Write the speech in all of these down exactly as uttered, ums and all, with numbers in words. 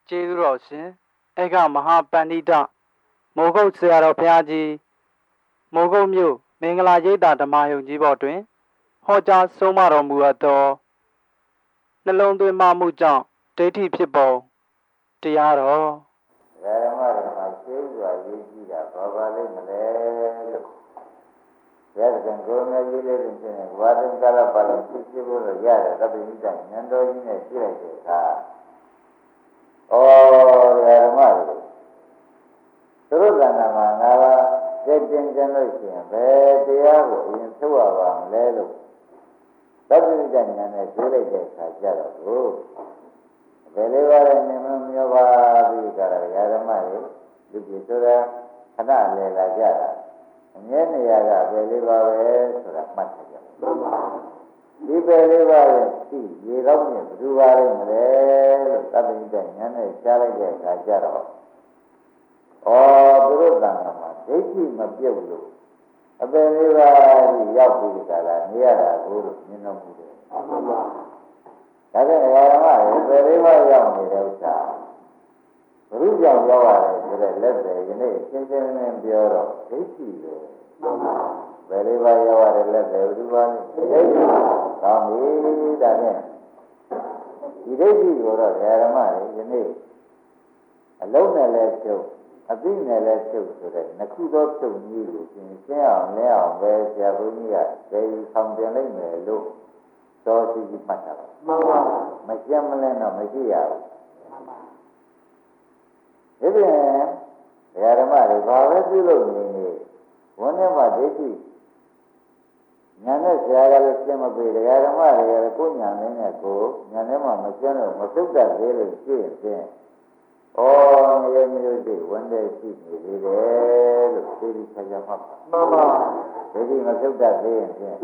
ကျေးဇူးတော်ရှင်ဧကမဟာပန္တိတမိုးကုတ်ဆရာတော်ဘုရားကြီးမိုးကုတ်မြို့မင်္ဂလာရိပ်သာဓမ္မယုံကြီးဘော်တွင်ဟောကြားဆုံးမတော်မူအပ်သောနှလုံးသွင်းမှမှုကြောင့်ဒိဋ္ဌိဖြစ်ပုံတရားတော်ဓမ္မတွေမှာရှင်းစွာရေးကြည့်တာဘာပါလိမ့်မလဲလို့ရတဲ့ကိုယ်နဲ့ရေးလေးတင်ခြင်းနဲ့ဘာတင်ကာလပါလို့သိရှိဖို့ရရတယ်သဗ္ဗညိတဉာဏ်တော်ကြီးနဲ့ကြည့်လိုက်တဲ့အခါဩဓမ္မတွေသူတို့ကဏ္ဍမှာငါကစိတ်တင်ကြလို့ရှိရင်ဘယ်တရားကိုအရင်ထုတ်ရပါမလဲလို့သဗ္ဗညိတဉာဏ်နဲ့ကြည့်လိုက်တဲ့အခါကျတော့ကိုဘယ်လေးပါးနဲ့နေမမျိုးပါပြီးကြတာဓမ္မတွေလူကြီးဆိုတာခဏလေလာကြတာအမြဲနေရတာဘယ်လေးပါပဲဆိုတာမှတ်ထားကြဒီဘယ်လေးပါရဲ့ရှိရေတော့မြင်ဘယ်သူပါလဲမလဲလို့သဗ္ဗညိတဉာဏ်နဲ့ကြားလိုက်တဲ့အခါကျတော့ဩသူတို့တဏ္ဍာမှာဒိဋ္ဌိမပြုတ်လို့အပယ်လေးပါကြီးရောက်ပြီးကြတာနေရတာကိုလို့မြင်တော်မူတယ်ဒါကြောင့်ဓမ္မတွေဘယ်လေးပါရောက်နေတဲ့ဥစ္စာဘုရုကြောင့်ရောက်ရတယ်ဆိုတဲ့လက်တွေယနေ့ရှင်းရှင်းလင်းလင်းပြောတော့ဒိဋ္ဌိပဲဘယ်လေးပါရောက်ရတဲ့လက်တွေဘုရုပါလဲဒိဋ္ဌိကောင်းပြီဒါဖြင့်ဒီဒိဋ္ဌိကိုတော့ဓမ္မတွေယနေ့အလုံးနဲ့လဲချုပ်အသိနဲ့လဲချုပ်ဆိုတဲ့နှစ်ခုသောချုပ်ကြီးကိုရှင်းရှင်းအောင်လဲအောင်ပဲဆရာဘုန်းကြီးကကျေဆောင်တင်လိုက်မယ်လို့တော်စီကြီးမှတ်တာပါမှန်ပါမရှင်းမလဲတော့မရှိရဘူးမှန်ပါဒီပြင်ဓမ္မတွေဘာပဲပြုလို့နေနေဝန်းထဲမှာဒိဋ္ဌိညာနဲ့ဆရာကလည်းရှင်းမပေးဓမ္မတွေကကိုညာနဲ့နဲ့ကိုညာထဲမှာမရှင်းလို့မသုတ်တတ်သေးလို့ရှင်းရင်ဩနေမျိုးစိဝန်းတဲ့ရှိနေသေးတယ်လို့သိပြီးဆက်ကြမှတ်ပါမှန်ပါဒိဋ္ဌိမသုတ်တတ်သေးရင်ဖြင့်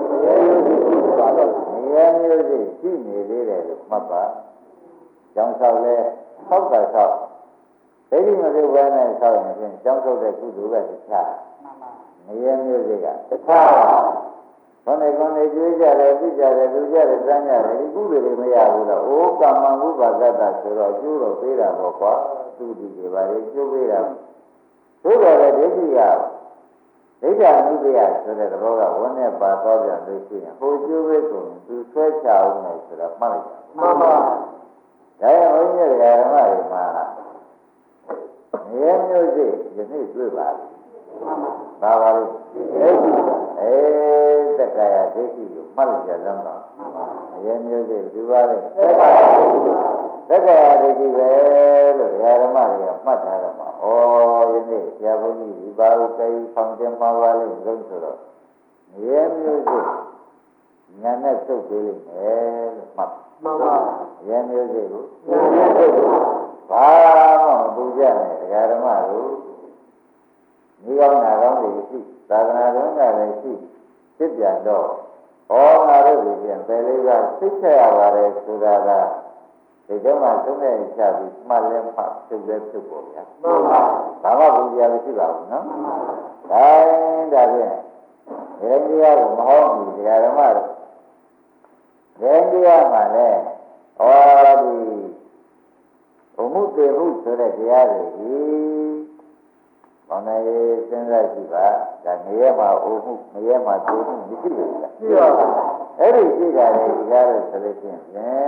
နေမျိုးစိရှိနေသေးတယ်လို့မှတ်ပါကျောင်းဆောက်လဲဆောက်တာဆောက်ဒိဋ္ဌိမသုတ်ဘဲနဲ့ဆောက်ရင်ဖြင့်ကျောင်းဆောက်တဲ့ကုသိုလ်ကတခြားနေမျိုးစိကတခြားဘာနဲ့ကောင်းနေကြွေးကြတယ်ပြကြတယ်လူကြတယ်စမ်းကြတယ်ဒီကုသိုလ်တွေမရဘူးတော့အိုးကမ္မဝိပါဒတဆိုတော့ကျိုးတော့ပေးတာပေါ့ကွာသူဒီတွေပါလေကျိုးပေးတာဘုရားလည်းဒိဋ္ဌိကဒိဋ္ဌာနုပ္ပယဆိုတဲ့သဘောကဝန်းနဲ့ပါတော့ပြန်လို့ရှိရင်ဟိုကျိုးပေးကုန်သူဆွဲချအောင်မယ်ဆိုတော့မှတ်လိုက်တာမှန်ပါဒါရင်ဘုန်းကြီးဓမ္မတွေမှာနေမျိုးစိယနေ့တွေ့ပါလိမ့်ဘာပါလိမ့်အဲတက္ကရာဒိဋ္ဌိကိုမှတ်လိုက်ကြလမ်းပါအရင်မျိုးစိဒီပါလိမ့်တက္ကရာဒိဋ္ဌိပဲလို့ဓမ္မတွေကမှတ်ထားတယ်မှာဩယနေ့ဆရာဘုန်းကြီးဒီပါကိုကြိုက်ဖောင်းတင်မှာပါလိမ့်လို့ဆိုတော့အရင်မျိုးစိညာနဲ့သုတ်ပေးလိမ့်မယ်လို့မှတ်မှန်ပါအရင်မျိုးစိကိုညာနဲ့သုတ်ဘာမှမပူကြနဲ့ဓမ္မတို့ဒီကောင်းနာကောင်းတွေရှိသာသနာ့တော်ကလည်းရှိဖြစ်ပြန်တော့ဟောငါတို့ဒီပြန်ပယ်လေးကသိချက်ရပါတယ်ဆိုတာကဒီကမှသုံးတဲ့ချပြီးမှတ်လဲမှတ်သိလဲသိဖို့ဗျာမှန်ပါဘာမှဘူးကြမရှိပါဘူးနော်ဒါဒါဖြင့်ဒီတရားကိုမဟောဘူးတရားဓမ္မတို့ဒီတရားမှာလည်းဟောဒီဘုမှုတေမှုဆိုတဲ့တရားတွေဒီဘာနဲ့စဉ်းစားကြည့်ပါဒါနေရမှာအိုမှုနေရမှာတိုးမှုမရှိဘူးလားရှိပါဘူးအဲ့ဒီကြည့်တာလေဒီကားလို့ဆိုလို့ရှိရင်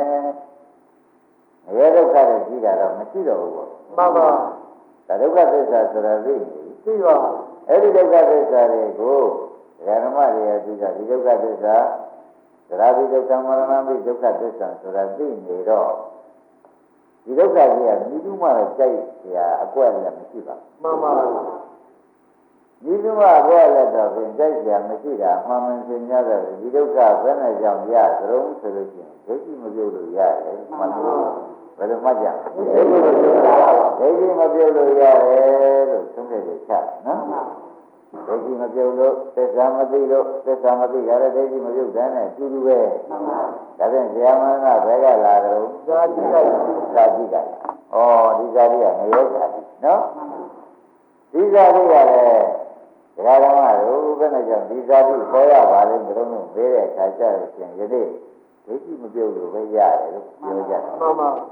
နေရဒုက္ခတွေကြည့်တာတော့မရှိတော့ဘူးပေါ့မှန်ပါဒါဒုက္ခသစ္စာဆိုတာသိနေရှိပါအဲ့ဒီဒုက္ခသစ္စာတွေကိုဓမ္မတွေအပြီးတော့ဒီဒုက္ခသစ္စာသရတိဒုက္ခမရဏမိဒုက္ခသစ္စာဆိုတာသိနေတော့ဒီဒုက္ခကြီးကမိသူမှလည်းကြိုက်เสียအကွက်လည်းမရှိပါမှန်ပါမိသူမှအကွက်လည်းတော့ပြင်ကြိုက်เสียမရှိတာမှန်မှန်ရှင်းရတော့ဒီဒုက္ခဘယ်နဲ့ကြောင့်ရသရုံးဆိုလို့ရှိရင်ဒိဋ္ဌိမပြုတ်လို့ရတယ်မှန်ပါဘယ်လိုမှကြဒိဋ္ဌိမပြုတ်လို့ရတယ်လို့သုံးတဲ့ချက်ချနော်ဒိဋ္ဌိမပြုတ်လို့သစ္စာမသိလို့သစ္စာမသိရတဲ့ဒိဋ္ဌိမပြုတ်တဲ့နဲ့အတူတူပဲဒါဖြင့်ဇာမဏဘယ်ကလာကြလို့ဇာတိကဇာတိကဩဒီဇာတိကငရဲဇာတိနော်ဒီဇာတိကလည်းဒကာဓမ္မတို့ဘယ်နဲ့ကြောင့်ဒီဇာတိပေါ်ရပါလိမ့်မလို့လို့မေးတဲ့အခါကျတော့ရှင်ယနေ့ဒိဋ္ဌိမပြုတ်လို့ပဲရတယ်လို့ပြောကြတယ်မှန်ပါ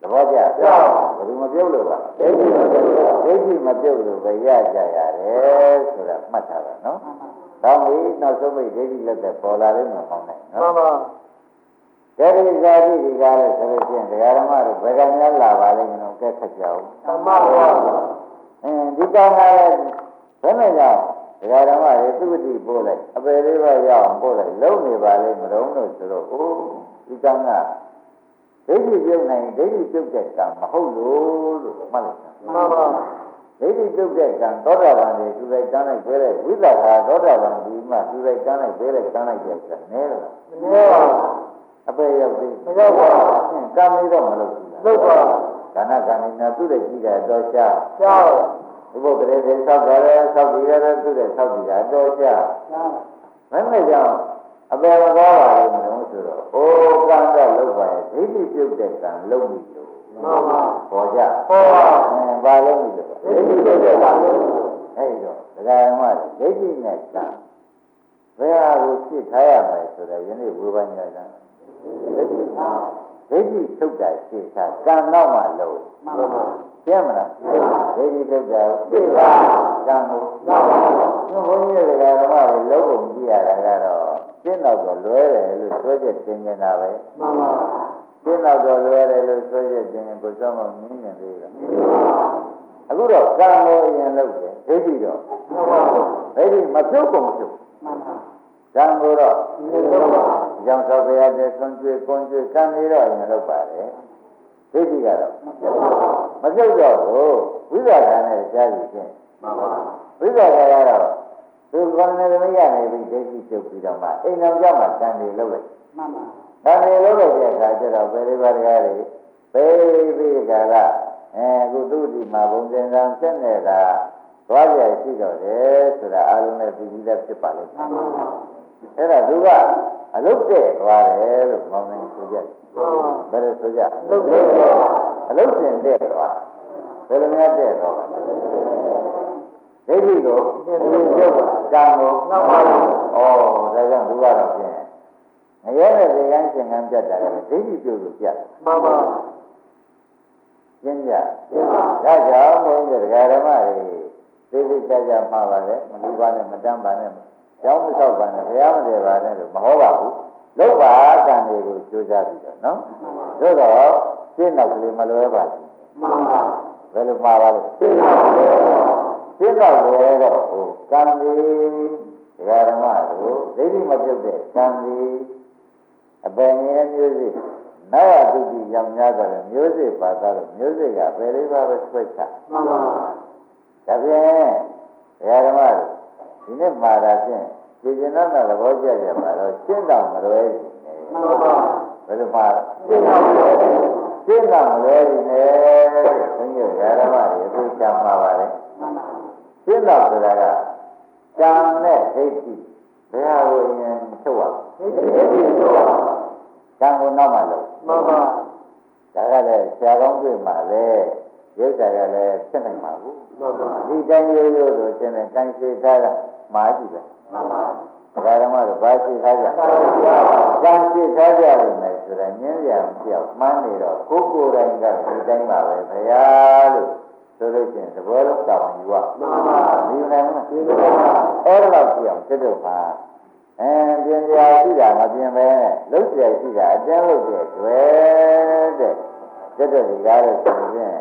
ဘောကြဘယ်သူမပြုတ်လို့ပါဒိဋ္ဌိမပြုတ်ဒိဋ္ဌိမပြုတ်လို့ပဲရကြရတယ်ဆိုတာမှတ်ထားပါနော်။ဒါမှမဟုတ်နောက်ဆုံးမိဒိဋ္ဌိလက်သက်ပေါ်လာလို့မပေါင်းနိုင်နော်။မှန်ပါ။ဒါဒီဇာတိဒီကားလို့ဆိုလို့ရှိရင်တရားဓမ္မတို့ဘယ်ကများလာပါလိမ့်မလို့ကဲခက်ကြအောင်။မှန်ပါဗျာ။အင်းဒီကောင်ကလည်းဘယ်နဲ့ကြောင့်တရားဓမ္မတွေသူ့တိပို့လိုက်အပေလေးပါရအောင်ပို့လိုက်လုံးနေပါလိမ့်မလို့လို့ဆိုတော့အိုးဒီကောင်ကဒိဋ္ဌိပြုတ်နိုင်ဒိဋ္ဌိပြုတ်တဲ့ကံမဟုတ်လို့လို့မှတ်လိုက်တာမှန်ပါဒိဋ္ဌိပြုတ်တဲ့ကံသောတာပန်တွေသူလိုက်တန်းလိုက်ပြဲတဲ့ဝိသကာသောတာပန်ဒီမှာသူလိုက်တန်းလိုက်ပြဲတဲ့တန်းလိုက်တဲ့ကံနည်းလားမနည်းပါအပေရောက်သေးမရောက်ပါဘူးကံလေးတော့မလုပ်ဘူးလုပ်ပါကဏ္ဍကံနေနာသူ့တဲ့ကြည့်တာတော့ရှားရှားဒီဘုရားတွေဆောက်ကြတယ်ဆောက်ကြည့်ရတယ်သူ့တဲ့ဆောက်ကြည့်တာတော့ရှားမင်းနဲ့ကြောင့်အပေမကောပါဘူးမလို့ဆိုတော့အိုးကံကလုပ်ပါရဲ့ဒိဋ္ဌိပြုတ်တဲ့ကံလုပ်ပြီလို့မှန်ပါပေါ်ကြပေါ်ပါဘာလုပ်ပြီလို့ဒိဋ္ဌိပြုတ်တဲ့ကံလုပ်အဲ့တော့ဒကာရမဒိဋ္ဌိနဲ့ကံဘယ်ဟာကိုဖြစ်ထားရမယ်ဆိုတော့ယနေ့ဝေဘာညာကံဒိဋ္ဌိဒိဋ္ဌိထုတ်တာရှင်းတာကံတော့မှလို့မှန်ပါရှင်းမလားဒိဋ္ဌိထုတ်တာရှင်းတာကံကိုတော့ပါဘုန်းကြီးတွေကဓမ္မတွေလုံးကုန်ကြည့်ရတာကတော့ရှင်းတော့တော့လွဲတယ်လို့ဆိုချက်သင်နေတာပဲမှန်ပါရှင်းတော့တော့လွဲတယ်လို့ဆိုချက်သင်ရင်ကိုယ်ဆုံးမမြင်နေသေးလားအခုတော့ကံကိုအရင်လုပ်တယ်ဒိဋ္ဌိတော့မှန်ပါဒိဋ္ဌိမပြုတ်ကုန်ပြုတ်မှန်ပါကံကိုတော့ကြောင့်သောဘုရားတဲ့ဆွန်ကျွေးကွန်ကျွေးကံလေးတော့ရင်လုပ်ပါတယ်ဒိဋ္ဌိကတော့မပြုတ်တော့ဘူးဝိသကံနဲ့ကြားယူခြင်းမှန်ပါဝိသကံကတော့သူကံနဲ့မရနိုင်ပြီဒိဋ္ဌိပြုတ်ပြီးတော့မှအိမ်တော်ကြောင့်မှကံတွေလုပ်လိုက်မှန်ပါကံတွေလုပ်လိုက်တဲ့အခါကျတော့ဘယ်လိုပါတရားတွေဘေးပြီးကြတာအဲအခုသူ့ဒီမှာဘုံစင်ကံဖြစ်နေတာသွားကြရှိတော့တယ်ဆိုတာအားလုံးနဲ့သိပြီးသားဖြစ်ပါလိမ့်မယ်အဲ့ဒါသူကအလုတ်တဲ့သွားတယ်လို့မောင်းနေဆိုကြတယ်ဘယ်လိုဆိုကြအလုတ်တဲ့အလုတ်စင်တဲ့သွားဘယ်လိုများတဲ့သွားပါဒိဋ္ဌိကိုပြုတ်ကံကိုနောက်ပါဩဒါကြောင့်သူကတော့ဖြင့်ငရဲနဲ့ဒီကန်းရှင်ကန်းပြတ်တာလည်းဒိဋ္ဌိပြုတ်လို့ပြတ်မှန်ပါရှင်းကြဒါကြောင့်ဘုန်းကြီးတရားဓမ္မတွေသိသိကြကြမှာပါလေမလူပါနဲ့မတန်းပါနဲ့ကျောင်းမဆောက်ပါနဲ့ဘုရားမတည်ပါနဲ့လို့မဟောပါဘူးလောက်ပါကံတွေကိုကြိုးစားပြီးတော့နော်သို့တော့ရှင်းတော့ကလေးမလွဲပါဘူးမှန်ပါဘယ်လိုမှာပါလဲရှင်းတော့ရှင်းတော့လေတော့ဟိုကံဒီတရားဓမ္မတို့ဒိဋ္ဌိမပြုတ်တဲ့ကံဒီအပင်ငယ်မျိုးစိနောက်အတုတိရောက်များတော့မျိုးစိပါသားလို့မျိုးစိကဘယ်လေးပါပဲဆွဲချမှန်ပါဒါဖြင့်တရားဓမ္မတို့ဒီနေ့မှာတာဖြင့်ဒီကျင်တော့သဘောကျကြပါတော့ရှင်းတော့မလွဲဘူးမှန်ပါဘယ်လိုပါရှင်းတော့မလွဲဘူးရှင်းတော့မလွဲဘူးနဲ့ဘုန်းကြီးတရားဓမ္မတွေအခုချမှာပါလေမှန်ပါရှင်းတော့ဆိုတာကကံနဲ့ဒိဋ္ဌိဘယ်ဟာကိုရင်ထုတ်ရဒိဋ္ဌိထုတ်ရကံကိုနောက်မှလို့မှန်ပါဒါကလည်းဆရာကောင်းတွေ့မှာလေရုပ်ဆရာကလည်းဖြစ်နိုင်မှာဘူးမှန်ပါဒီတိုင်းရိုးရိုးဆိုရှင်နဲ့တိုင်းရှိထားတာမှာကြည့်ပဲမှန်ပါဒါဓမ္မတော့ဘာရှိထားကြကံရှိထားကြလိမ့်မယ်ဆိုတော့ညင်းရံပြောက်မှန်းနေတော့ကိုယ်ကိုယ်တိုင်ကဒီတိုင်းပါပဲဘုရားလို့ဆိုလို့ချင်းသဘောလုံးတောင်းယူရမှန်ပါဒီနိုင်မဒီလိုအဲ့တော့ကြည့်အောင်တက်တော့ပါအဲပြင်ပြရှိတာမပြင်ပဲလုံးကျရှိတာအတင်းလို့ကျတွေ့တဲ့တက်တော့ဒီကားလို့ဆိုရင်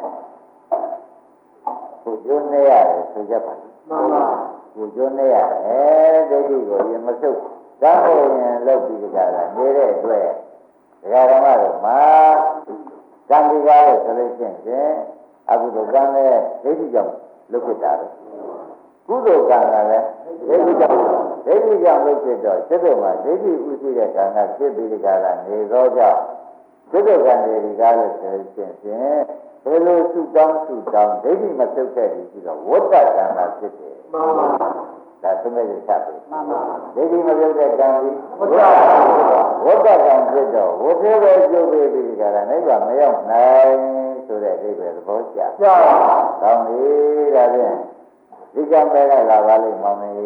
ကိုကျိုးနေရတယ်ဆိုကြပါမှန်ပါကိုကျိုးနေရတယ်ဒိဋ္ဌိကိုရင်မဆုပ်ဓာတ်ကိုရင်လောက်ပြီးကြတာနေတဲ့အတွက်ဒကာဓမ္မတို့မှာကံဒီကားလို့ဆိုလို့ရှိရင်အခုတော့ကံနဲ့ဒိဋ္ဌိကြောင့်လုတ်ဖြစ်တာပဲကုသိုလ်ကံကလည်းဒိဋ္ဌိကြောင့်ဒိဋ္ဌိကြောင့်လုတ်ဖြစ်တော့စိတ်တော်မှာဒိဋ္ဌိဥရှိတဲ့ကံကဖြစ်ပြီးကြတာနေသောကြောင့်စိတ်တော်ကံတွေကားလို့ဆိုလို့ရှိရင်ဘယ်လိုသုတောင်းသုတောင်းဒိဋ္ဌိမပြုတ်တဲ့ဒီပြီးတော့ဝတ္တကံကဖြစ်တယ်မှန်ပါဒါသမက်ရချက်ပဲမှန်ပါဒိဋ္ဌိမပြုတ်တဲ့ကံဒီဝတ္တဝတ္တကံဖြစ်တော့ဝတ္ထေပဲကျုပ်ပြီးပြီးကြတာနိဗ္ဗာန်မရောက်နိုင်ဆိုတဲ့အိဗယ်သဘောကျကျပါကောင်းပြီဒါဖြင့်ဒီကံပဲကလာပါလိမ့်မောင်မေးသမ္မာဥပါဒကလားဥပါဒကလားရှင်းကြပါပြီလို့သာတော့နော်မှန်ပါဗျာရှင်းတော့ဘုရားဓမ္မတို့မှာကံဒီကားလို့ဆိုလို့ရှိရင်အခုတော့ကံနဲ့ဒိဋ္ဌိကြောင့်လုတ်ဖြစ်တာ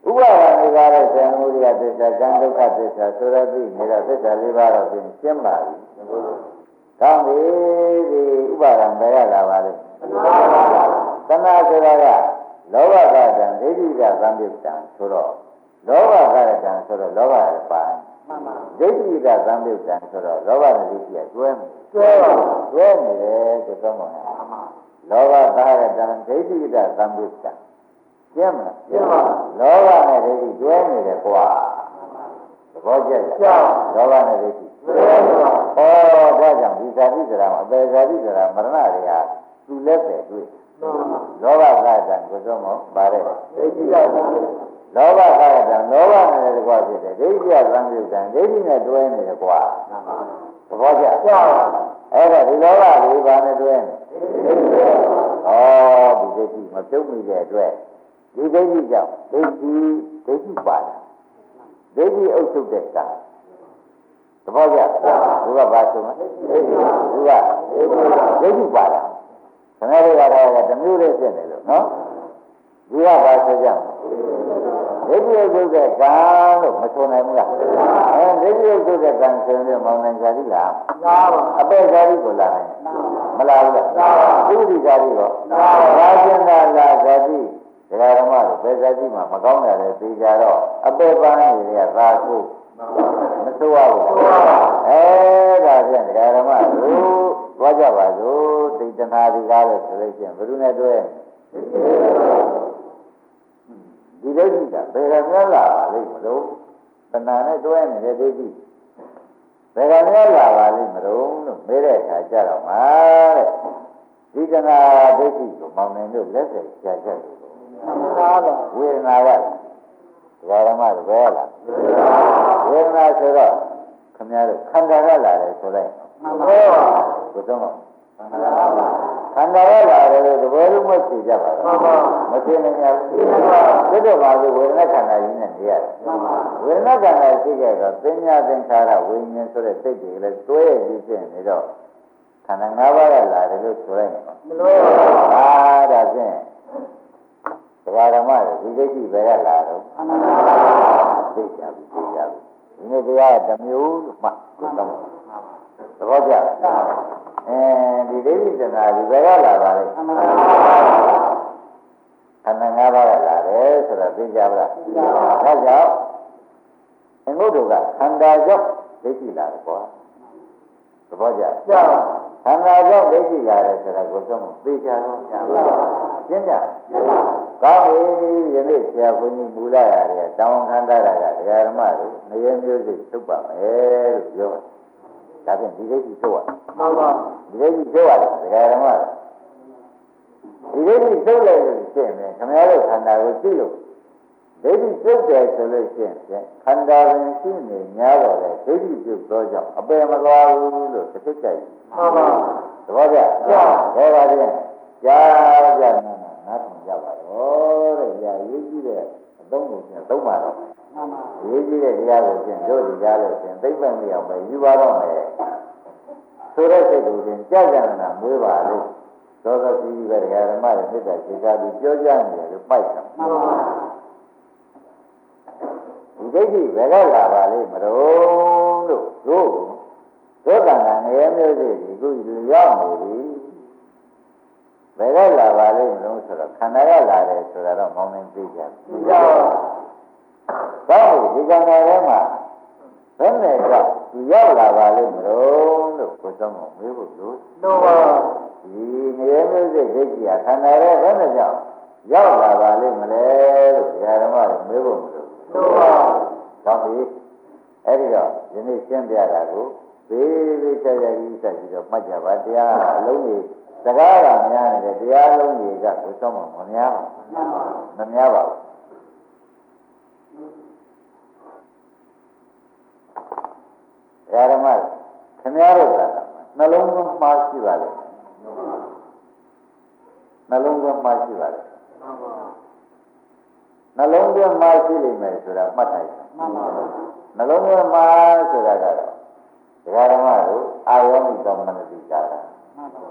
ဥပါဒနေကားတဲ့ဇံမှုရိယသစ္စာကံဒုက္ခသစ္စာဆိုရသိနေတာသစ္စာလေးပါးတော့ပြင်ရှင်းပါပြီ။ကောင်းပြီဒီဥပါဒံဘယ်ရလာပါလဲ။သနာဆိုတာကလောဘကတံဒိဋ္ဌိကသံယုတ်တံဆိုတော့လောဘကတံဆိုတော့လောဘရပါဒိဋ္ဌိကသံယုတ်တံဆိုတော့လောဘနဲ့ဒိဋ္ဌိကကျွဲနေကျွဲကျွဲနေတယ်ဆိုတော့မှလောဘကတံဒိဋ္ဌိကသံယုတ်တံကျင်းမလားကျင်းပါလောဘနဲ့ဒိဋ္ဌိကျွဲနေတယ်ကွာသဘောကျလားကျလောဘနဲ့ဒိဋ္ဌိကျွဲနေပါဩဒါကြောင့်ဒီဇာတိဆိုတာအပေဇာတိဆိုတာမရဏတွေကသူလက်ပဲတွေ့လောဘကတံကိုယ်ဆုံးမပါတယ်ဒိဋ္ဌိကသံယုတ်လောဘကတံလောဘနဲ့တကွာဖြစ်တယ်ဒိဋ္ဌိကသံယုတ်တံဒိဋ္ဌိနဲ့တွဲနေတယ်ကွာသဘောကျကျအဲ့ဒါဒီလောဘလေးပါနဲ့တွဲနေဩဒီဒိဋ္ဌိမပြုတ်မိတဲ့အတွက်ဒီဒိဋ္ဌိကြောင့်ဒိဋ္ဌိဒိဋ္ဌိပါတာဒိဋ္ဌိအုပ်ချုပ်တဲ့ကံသဘောကျသူကဘာဆိုမလဲသူကဒိဋ္ဌိပါတာခဏလေးကတော့တမျိုးလေးဖြစ်နေလို့နော်သူကဘာဆိုကြဒိဋ္ဌိအုပ်ချုပ်တဲ့ကံလို့မဆိုနိုင်ဘူးလားအဲဒိဋ္ဌိအုပ်ချုပ်တဲ့ကံဆိုရင်မောင်နိုင်ကြလိလားသာပါအပေကြလိကိုလာနိုင်မလားဘူးလားသာဥဒိကြလိကိုသာဘာကျင်သာလာဇာတိဒကာဓမ္မတို့ဘယ်ဇာတိမှာမကောင်းတယ်လေသိကြတော့အပေပန်းတွေကသာကိုမဆိုးရဘူးအဲဒါဖြင့်ဒကာဓမ္မတို့သွားကြပါစို့သိတနာဒီကားလို့ဆိုလို့ရှိရင်ဘယ်သူနဲ့တွဲဒီဒိဋ္ဌိကဘယ်ကများလာပါလိမ့်မလို့တဏှာနဲ့တွဲနေတဲ့ဒိဋ္ဌိဘယ်ကများလာပါလိမ့်မလို့လို့မေးတဲ့အခါကျတော့မှာတဲ့ဒီတဏှာဒိဋ္ဌိကိုမောင်နိုင်လို့လက်ဆက်ရှာချက်တယ်ဝေဒနာကဒကာဓမ္မတွေပဲလားဝေဒနာဆိုတော့ခင်ဗျားတို့ခန္ဓာကလာတယ်ဆိုလိုက်မှန်ပါပါဘုရားခန္ဓာရလာတယ်လို့တဘောလုံးမသိကြပါဘူးမှန်ပါမသိနိုင်ဘူးမှန်ပါသိတော့ပါလို့ဝေဒနာခန္ဓာကြီးနဲ့နေရတယ်မှန်ပါဝေဒနာခန္ဓာရှိခဲ့တော့သင်ညာသင်္ခါရဝိညာဉ်ဆိုတဲ့စိတ်တွေလည်းတွဲရည်ဖြစ်နေတော့ခန္ဓာ၅ပါးကလာတယ်လို့ဆိုလိုက်မလို့ပါဒါဖြင့်ဒကာဓမ္မတွေဒီဒိဋ္ဌိပဲကလာတော့သိကြပြီသိကြပြီဒီနေ့တရားတစ်မျိုးလို့မှသဘောကျအဲဒီဒိဋ္ဌိတဏှာဒီဘယ်ကလာပါလဲခန္ဓာ၅ပါးကလာတယ်ဆိုတော့သိကြပါလားဒါကြောင့်အင်္ဂုတ္တကခန္ဓာကြောင့်ဒိဋ္ဌိလာတယ်ကွာသဘောကျခန္ဓာကြောင့်ဒိဋ္ဌိလာတယ်ဆိုတာကိုသုံးသိကြတော့ရှင်းကြကောင်းပြီယနေ့ဆရာဘုန်းကြီးမူလာရတယ်တောင်းခန္ဓာကဒကာဓမ္မတို့ငရေမျိုးစိတ်ထုတ်ပါမယ်လို့ပြောတယ်ဒါဖြင့်ဒီဒိဋ္ဌိထုတ်ရမှန်ပါဒီဒိဋ္ဌိထုတ်ရတယ်ဒကာဓမ္မဒီဒိဋ္ဌိထုတ်လိုက်လို့ရှင်းတယ်ခင်ဗျားတို့ခန္ဓာကိုကြည့်လို့ဒိဋ္ဌိပြုတ်တယ်ဆိုလို့ရှင်းတယ်ခန္ဓာပင်ရှိနေများတော့လေဒိဋ္ဌိပြုတ်တော့ကြောင့်အပယ်မသွားဘူးလို့တစ်ချက်ကြိုက်မှန်ပါသဘောကျဒါပါပြန်ကြားကြနာနားထောင်ကြပါတော့တဲ့ကြာရေးကြည့်တဲ့အသုံးကိုပြန်သုံးပါတော့မှန်ပါရေးကြည့်တဲ့တရားကိုပြန်တို့ဒီကြားလို့ပြန်သိမ့်ပတ်မရအောင်ပဲယူပါတော့မယ်ဆိုတဲ့စိတ်ကိုပြန်ကြာကြနာမွေးပါလို့သောသောစီးပဲတရားဓမ္မတွေမြစ်တာခြေစားပြီးပြောကြနေတယ်လို့ပိုက်တာမှန်ပါဒီဒိဋ္ဌိဘယ်ကလာပါလိမ့်မလို့လို့တို့တို့တန်ခါငရဲမျိုးစိဒီခုရောက်နေပြီဘယ်ကလာပါလိမ့်မလို့ဆိုတော့ခန္ဓာကလာတယ်ဆိုတာတော့မောင်းနေသိကြတယ်သိကြပါတော့ဒီခန္ဓာထဲမှာဘယ်နဲ့ကြောင့်သူရောက်လာပါလိမ့်မလို့လို့ကိုယ်ဆုံးကိုမေးဖို့လို့တော့ပါဒီငရဲမျိုးစိဒိဋ္ဌိကခန္ဓာထဲဘယ်နဲ့ကြောင့်ရောက်လာပါလိမ့်မလဲလို့ဓမ္မတွေမေးဖို့မလို့တော့ပါတော့ဒီအဲ့ဒီတော့ဒီနေ့ရှင်းပြတာကိုသေးသေးချာချာကြီးဆက်ပြီးတော့မှတ်ကြပါတရားအလုံးကြီးစကားကများနေတယ်တရားလုံးကြီးကကိုယ်ဆုံးမများပါဘူးမများပါဘူးဓမ္မခင်ဗျားတို့ကနှလုံးသွင်းမှားရှိပါလေနှလုံးသွင်းမှားရှိပါလေနှလုံးသွင်းမှားရှိလိမ့်မယ်ဆိုတာမှတ်ထားရအောင်နှလုံးသွင်းမှားဆိုတာကတော့ဒကာဓမ္မတို့အာယောနိသောမနတိကာရ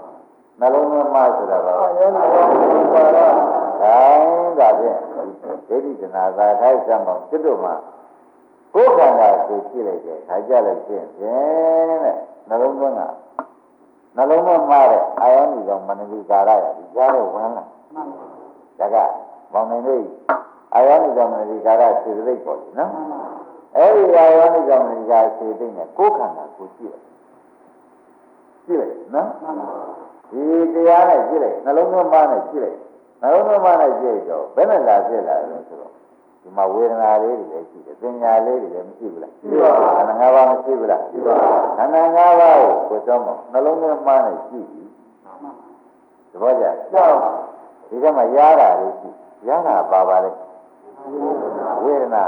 နှလုံးသွင်းမှားဆိုတာကအာယောနိသောမနတိကာရဒါဒါဖြင့်ဒိဋ္ဌိတနာသာထိုက်စံမောင်စစ်တို့မှာကိုယ်ခန္ဓာကိုကြည့်လိုက်တယ်ခါကြလို့ရှိရင်ဖြင့်တဲ့နှလုံးသွင်းကနှလုံးသွင်းမှာတဲ့အာယောနိကောင်မနတိကာရရဒီကြားတော့ဝမ်းလာဒါကမောင်နေလေးအာယောနိကောင်မနတိကာရစေတသိက်ပေါ့လေနော်အဲ့ဒီအာယောနိကောင်မနတိကာရစေတသိက်နဲ့ကိုယ်ခန္ဓာကိုကြည့်လိုက်ကြည့်လိုက်နော်ဒီတရားနဲ့ကြည့်လိုက်နှလုံးသွင်းမှာနဲ့ကြည့်လိုက်နှလုံးသွင်းမှာနဲ့ကြည့်တော့ဘယ်နဲ့လာဖြစ်လာလဲဆိုတော့ဒီမှာဝေဒနာလေးတွေလည်းရှိတယ်ပညာလေးတွေလည်းမရှိဘူးလားရှိပါဘူးခန္ဓာ၅ပါးမရှိဘူးလားရှိပါဘူးခန္ဓာ၅ပါးကိုကိုယ်ဆုံးမနှလုံးသွင်းမှာနဲ့ကြည့်ပြီသဘောကျလားဒီကမှာရတာလေးရှိရတာပါပါလေဝေဒနာ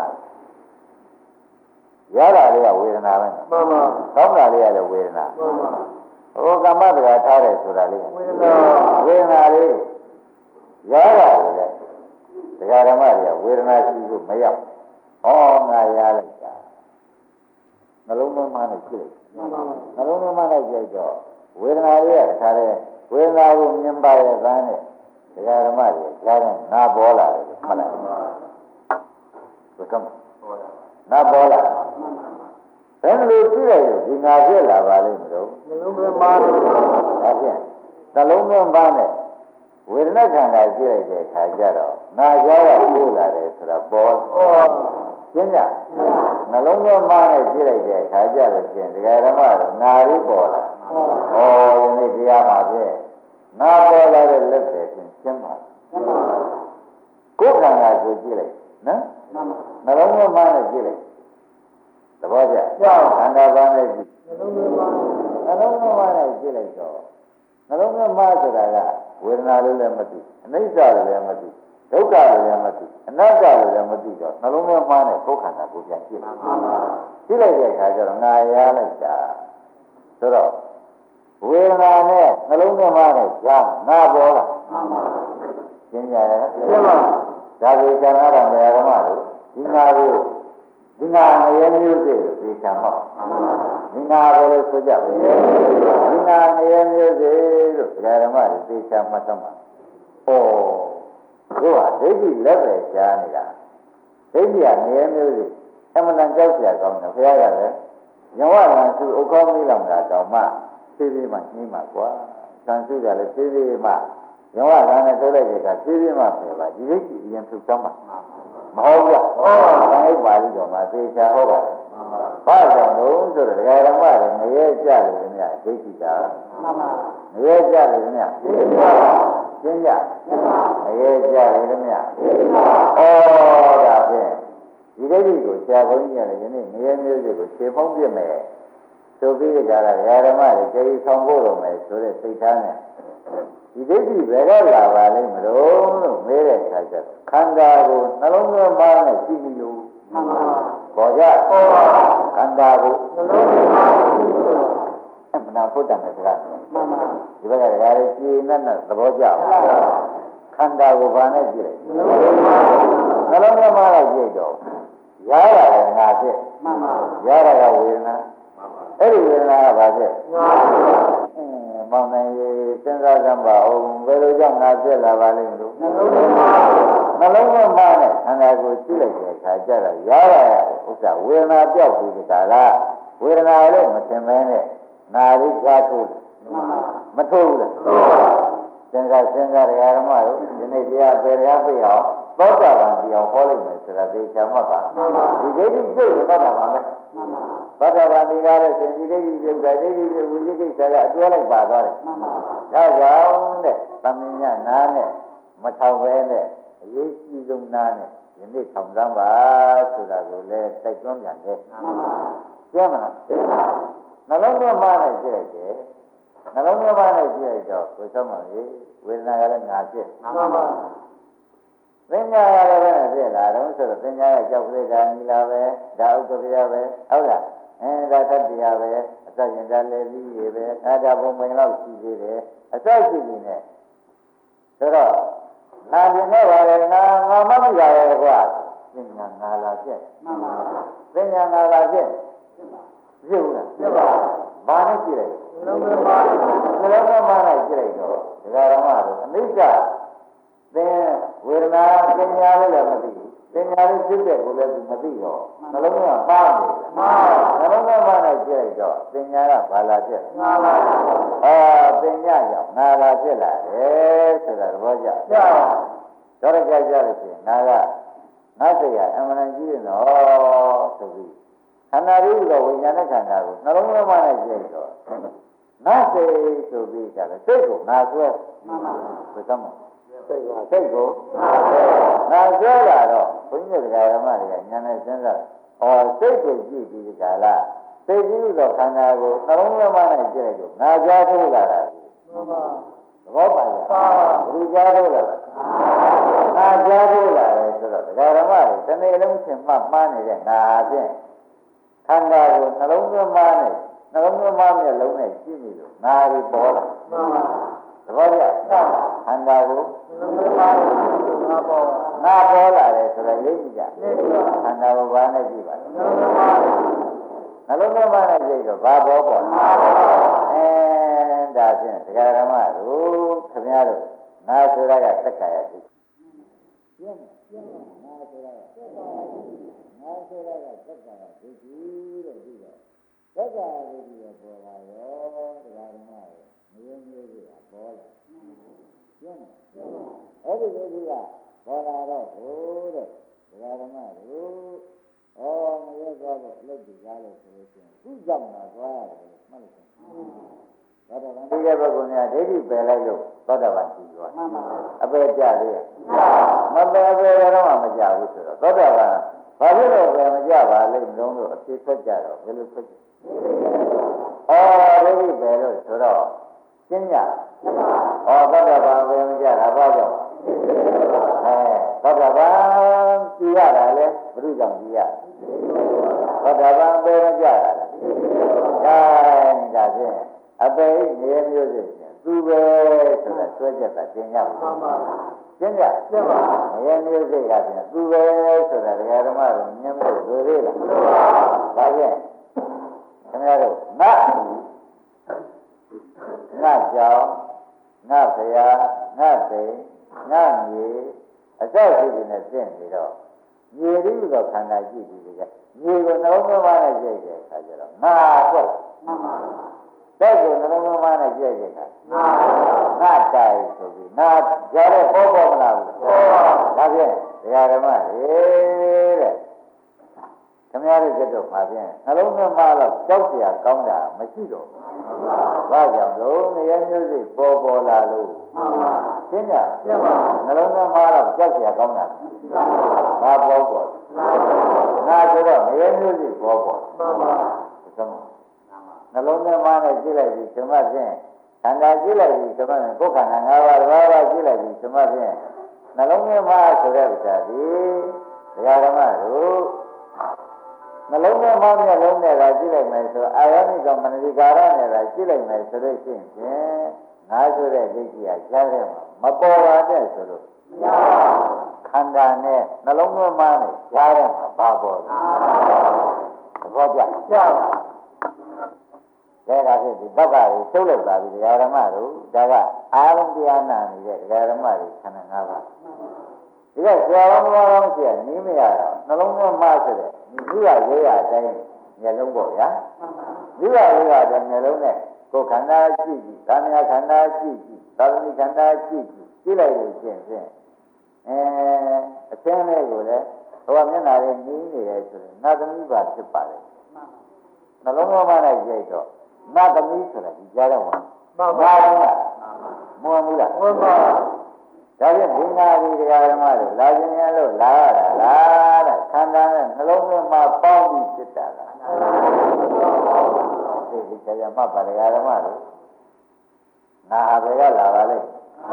ရတာလေးကဝေဒနာပဲမှန်ပါကောင်းတာလေးကလည်းဝေဒနာမှန်ပါဟိုကမ္မတရားထားတယ်ဆိုတာလေးဝေဒနာဝေဒနာလေးရတာလေးလေတရားဓမ္မတွေကဝေဒနာရှိလို့မရောက်ဟောငါရလိုက်တာနှလုံးသွင်းမှနဲ့ကြည့်လိုက်နှလုံးသွင်းမှနဲ့ကြည့်တော့ဝေဒနာလေးကတခါတည်းဝေဒနာကိုမြင်ပါရဲ့သားနဲ့တရားဓမ္မတွေကြားတဲ့နာပေါ်လာတယ်မှတ်လိုက်ဘယ်ကမှနာပေါ်လာဘယ်လိုကြည့်လိုက်လို့ဒီငါဖြစ်လာပါလိမ့်မလို့နှလုံးသွင်းမှနဲ့ဒါဖြင့်နှလုံးသွင်းမှနဲ့ဝေဒနာခန္ဓာကြည့်လိုက်တဲ့အခါကျတော့နာကြားရပို့လာတယ်ဆိုတော့ပေါ်ရှင်းကြနှလုံးသွင်းမှနဲ့ကြည့်လိုက်တဲ့အခါကျတော့ရှင်တရားဓမ္မတော့နာလေးပေါ်လာဩဒီနေ့တရားမှာဖြင့်နာပေါ်လာတဲ့လက်တွေဖြင့်ရှင်းပါကိုယ်ခန္ဓာကိုကြည့်လိုက်နော်နှလုံးသွင်းမှနဲ့ကြည့်လိုက်သဘောကျခန္ဓာဘာနဲ့ကြည့်နှလုံးသွင်းမှနှလုံးသွင်းမှနဲ့ကြည့်လိုက်တော့နှလုံးသွင်းမှဆိုတာကဝေဒနာလည်းလည်းမသိအနိစ္စလည်းမသိဒုက္ခလည်းမသိအနတ္တလည်းမသိတော့နှလုံးသွင်းမှနဲ့ကိုယ်ခန္ဓာကိုပြန်ကြည့်လိုက်ကြည့်လိုက်တဲ့အခါကျတော့ငါရလိုက်တာဆိုတော့ဝေဒနာနဲ့နှလုံးသွင်းမှနဲ့ကြားငါပေါ်လာရှင်းကြရဲ့ရှင်းပါဒါကိုကျန်ရတာနေရာဓမ္မတို့ဒီငါကိုဒီငါငရဲမျိုးစေ့ကိုသိချင်ပါဒီငါကိုလည်းဆိုကြပါဒီငါငရဲမျိုးစေ့လို့ဒကာဓမ္မတွေသိချင်မှတ်သမှာဩတို့ဟာဒိဋ္ဌိလက်ပဲရှားနေတာဒိဋ္ဌိကငရဲမျိုးစေ့အမှန်တန်ကြောက်ကြကောင်းတယ်ဘုရားကလည်းယဝရံသူဥကောင်းမိလောင်တာတောင်မှသိသေးမှနှီးမှာကွာဆံစုကြလည်းသိသေးမှယဝရံနဲ့တိုးလိုက်တဲ့ကသိသေးမှပဲပါဒီဒိဋ္ဌိအရင်ထုတ်ဆောင်မှာမဟုတ်ဘူးဟောအဲ့ပါဠိတော်မှာသေချာဟောပါတယ်ဘာကြောင့်လို့ဆိုတော့ဒကာဓမ္မတွေငရဲကြလို့ခင်ဗျာဒိဋ္ဌိတာငရဲကြလို့ခင်ဗျာရှင်းကြငရဲကြလို့ခင်ဗျာဩဒါဖြင့်ဒီဒိဋ္ဌိကိုဆရာဘုန်းကြီးကလည်းယနေ့ငရဲမျိုးစုကိုခြေဖုံးပြမယ်ဆိုပြီးကြတာဒကာဓမ္မတွေကြေးဆောင်ဖို့တော့မယ်ဆိုတဲ့စိတ်ထားနဲ့ဒီဒိဋ္ဌိဘယ်တော့လာပါလိမ့်မလို့လို့မေးတဲ့အခါကျတော့ခန္ဓာကိုနှလုံးသွင်းပါနဲ့ကြည့်ပြီးလို့ပေါ်ကြခန္ဓာကိုနှလုံးသွင်းပါမနာဖို့တတ်တယ်စကားဒီဘက်ကဒကာတွေကြည်နဲ့နဲ့သဘောကျခန္ဓာကိုဘာနဲ့ကြည့်လိုက်နှလုံးသွင်းပါနဲ့ကြည့်တော့ရရတယ်ငါဖြစ်ရတာကဝေဒနာအဲ့ဒီဝေဒနာကဘာဖြစ်မောင်နိုင်ရေးစဉ်းစားကြပါဦးဘယ်လိုကြောင့်ငါပြက်လာပါလိမ့်လို့နှလုံးသွင်းပါနှလုံးသွင်းပါနဲ့ခန္ဓာကိုယ်ကြည့်လိုက်တဲ့အခါကျတော့ရရဥစ္စာဝေဒနာပြောက်ပြီးကြတာကဝေဒနာလည်းမသင်မဲနဲ့နာရီကြားထုတ်မထုတ်ဘူးလားစဉ်းစားစဉ်းစားရဓမ္မတို့ဒီနေ့တရားပေတရားပြအောင်သောတာပန်ပြောင်းဟောလိုက်မယ်ဆိုတာသိချင်မှတ်ပါဒီဒိဋ္ဌိစိတ်သောတာပန်ပဲသောတာပန်ဒီကားတဲ့ရှင်ဒီဒိဋ္ဌိပြုတ်တဲ့ဒိဋ္ဌိပြုတ်ဝိသိကိစ္စကအတွဲလိုက်ပါသွားတယ်ဒါကြောင့်တဲ့သမင်ညနာနဲ့မထောင်ပဲနဲ့အရေးကြီးဆုံးနာနဲ့ယနေ့ထောင်စမ်းပါဆိုတာကိုလည်းတိုက်တွန်းပြန်တယ်ကျမ်းမလားနှလုံးသွင်းမှနဲ့ကြည့်လိုက်တယ်နှလုံးသွင်းမှနဲ့ကြည့်လိုက်တော့ကိုယ်ဆုံးပါလေဝေဒနာကလည်းငါဖြစ်ပညာရလည်းပဲဖြစ်လာတော့ဆိုတော့ပညာရကြောက်ကြတာနီလာပဲဒါဥပ္ပယပဲဟုတ်လားအဲဒါသတ္တရားပဲအစရင်ဒါလည်းပြီးရပဲအာဒါဘုံမင်လောက်ရှိသေးတယ်အစရှိနေတယ်ဆိုတော့နာကျင်တော့ပါလေငါငါမမရရဲကွာပညာငါလာဖြစ်ပညာငါလာဖြစ်ပြုတ်လားပြုတ်ပါဘာနဲ့ကြည့်လိုက်လုံးဝပါလုံးဝပါနဲ့ကြည့်လိုက်တော့ဒကာရမတို့အနိစ္စသင်ဝေဒနာပညာလည်းမသိဘူးပညာလေးဖြစ်တဲ့ကိုလည်းသူမသိတော့နှလုံးကမှားနေတယ်မှားနှလုံးကမှားနေကြည့်တော့ပညာကဘာလာဖြစ်မှားပါအာပညာကြောင့်ငါလာဖြစ်လာတယ်ဆိုတာသဘောကျကျတော့ကြကြလို့ရှိရင်ငါကငါတရားအမှန်တန်ကြီးတယ်နော်ဆိုပြီးခန္ဓာရည်တော့ဝိညာဉ်နဲ့ခန္ဓာကိုနှလုံးသားနဲ့ကြည့်တော့ငါစိတ်ဆိုပြီးကြတယ်စိတ်ကိုငါဆွဲမှန်ပါဘယ်သမစိတ်ကစိတ်ကိုငါဆွဲလာတော့ဘုန်းကြီးတရားဓမ္မတွေကဉာဏ်နဲ့စဉ်းစားဟောစိတ်ကိုကြည့်ပြီးဒီကလာစိတ်ကြီးတော့ခန္ဓာကိုနှလုံးသားနဲ့ကြည့်လိုက်တော့ငါကြားထုတ်လာတာမှန်ပါသဘောပါလားဘယ်ကြားထုတ်လာလဲငါကြားထုတ်လာတယ်ဆိုတော့တရားဓမ္မတွေတစ်နေ့လုံးရှင်မှမှားနေတဲ့ငါအချင်းခန္ဓာကိုနှလုံးသွင်းမှနဲ့နှလုံးသွင်းမှမျက်လုံးနဲ့ကြည့်နေလို့ငါတွေပေါ်လာမှန်ပါသဘောကျခန္ဓာကိုနှလုံးသွင်းမှငါပေါ်ငါပေါ်လာတယ်ဆိုတော့ရေးကြည့်ကြခန္ဓာကိုဘာနဲ့ကြည့်ပါနှလုံးသွင်းမှနဲ့ကြည့်တော့ဘာပေါ်ပေါ်အဲဒါဖြင့်တရားဓမ္မတို့ခင်ဗျားတို့ငါဆိုတာကသက္ကာယသိကျင်းကျင်းငါဆိုတာကသက္ကာယငါဆိုတာကသက္ကာယသိတဲ့ပြီးတော့သက္ကာယသိရပေါ်လာရောတရားဓမ္မရဲ့မျိုးမျိုးတွေကပေါ်လာကျင်းအဲ့ဒီလိုကြီးကပေါ်လာတော့ဟိုတဲ့တရားဓမ္မတို့ဩမရသွားတော့အလုပ်ကြည့်ရလို့ဆိုလို့ရှိရင်သူ့ကြောင့်လာသွားရတယ်မှတ်လို့သောတာပန်ဒီကဘုကုများဒိဋ္ဌိပယ်လိုက်လို့သောတာပန်ကြီးသွားမှန်ပါအပယ်ကြလေးမပယ်ပယ်တော့မှမကြဘူးဆိုတော့သောတာပန်ဘာဖြစ်လို့ပယ်မကြပါလိမ့်မလို့အဖြစ်ထွက်ကြတော့ဘယ်လိုထွက်ကြဩဒိဋ္ဌိပယ်လို့ဆိုတော့ရှင်းညဩသောတာပန်ပယ်မကြတာဘာကြောင့်အဲသောတာပန်ကြည်ရတာလဲဘုရုကြောင့်ကြည်ရသောတာပန်ပယ်မကြတာလဲအဲဒါဖြင့်အပေနေမျိုးစိသူပဲဆိုတာဆွဲချက်တာသင်ရပါမှန်ပါသင်ရသင်ပါနေမျိုးစိကပြန်သူပဲဆိုတာတရားဓမ္မကိုမြင်ဖို့လိုသေးလားဒါဖြင့်ခင်ဗျားတို့ငါငါကြောင့်ငါဖရာငါသိငါမြေအစရှိတဲ့နဲ့သင်ပြီးတော့မြေရည်သောခန္ဓာကြည့်ပြီးကြမြေကိုနှလုံးသွင်းမှနဲ့ကြည့်တဲ့အခါကျတော့ငါထွက်မှန်ပါတဲ့ကိုနှလုံးသွင်းမှနဲ့ကြည့်တဲ့အခါငါငါတိုင်ဆိုပြီးငါကြတဲ့ဘောဘောမလားဘူးဒါဖြင့်တရားဓမ္မတွေတဲ့ခင်ဗျားတို့ကတော့မှာဖြင့်နှလုံးသွင်းမှတော့ကြောက်เสียကောင်းတာမရှိတော့ဘူးဘာကြောင့်လို့နေရာမျိုးစိပေါ်ပေါ်လာလို့ရှင်းကြရှင်းပါနှလုံးသွင်းမှတော့ကြောက်เสียကောင်းတာဘာပေါ်ပေါ်ငါဆိုတော့နေရာမျိုးစိပေါ်ပေါ်မှန်ပါသမနှလုံးသွင်းမှနဲ့ကြည့်လိုက်ပြီးဓမ္မဖြင့်ခန္ဓာကြည့်လိုက်ပြီးဓမ္မဖြင့်ကိုယ်ခန္ဓာ၅ပါးဘာပါကြည့်လိုက်ပြီးဓမ္မဖြင့်နှလုံးသွင်းမှဆိုတဲ့ဥစ္စာဒီတရားဓမ္မတို့နှလုံးသွင်းမှမျက်လုံးနဲ့ကကြည့်လိုက်မယ်ဆိုအာယနိကမနတိကာရနဲ့ကကြည့်လိုက်မယ်ဆိုလို့ရှိရင်ငါဆိုတဲ့ဒိဋ္ဌိကကြားထဲမှာမပေါ်ပါတဲ့ဆိုလို့ခန္ဓာနဲ့နှလုံးသွင်းမှနဲ့ကြားထဲမှာဘာပေါ်လဲသဘောကျကျပါဒါကဖြစ်ဒီဘက်ကကိုထုတ်လိုက်ပါပြီဒကာဓမ္မတို့ဒါကအာရုံတရားနာနေတဲ့ဒကာဓမ္မတွေခန္ဓာ၅ပါးဒီကဆရာတော်ဘုရားရှိရနီးမရတော့နှလုံးသွင်းမှဆိုတဲ့ဒီရရေးရအတိုင်းမျက်လုံးပေါ့ဗျာဒီရရေးရတဲ့မျက်လုံးနဲ့ကိုယ်ခန္ဓာကြည့်ကြည့်ကာမရာခန္ဓာကြည့်ကြည့်သာသမိခန္ဓာကြည့်ကြည့်ကြည့်လိုက်လို့ရှင်းရှင်းအဲအချင်းလေးကိုလည်းဟိုကမျက်နာလေးနီးနေတယ်ဆိုရင်နတ်သမီးပါဖြစ်ပါလေနှလုံးသွင်းမှနဲ့ကြည့်တော့နတ်သမီးဆိုတာဒီကြားတော့မှမှန်ပါလားမွန်ဘူးလားမှန်ပါဒါဖြင့်ဒီနာဒီတရားဓမ္မတွေလာခြင်းရလို့လာရတာလားတဲ့ခန္ဓာနဲ့နှလုံးသွင်းမှပေါင်းပြီးဖြစ်တာလားဒီဒီတရားမှပါတရားဓမ္မတွေနာဘယ်ကလာပါလဲ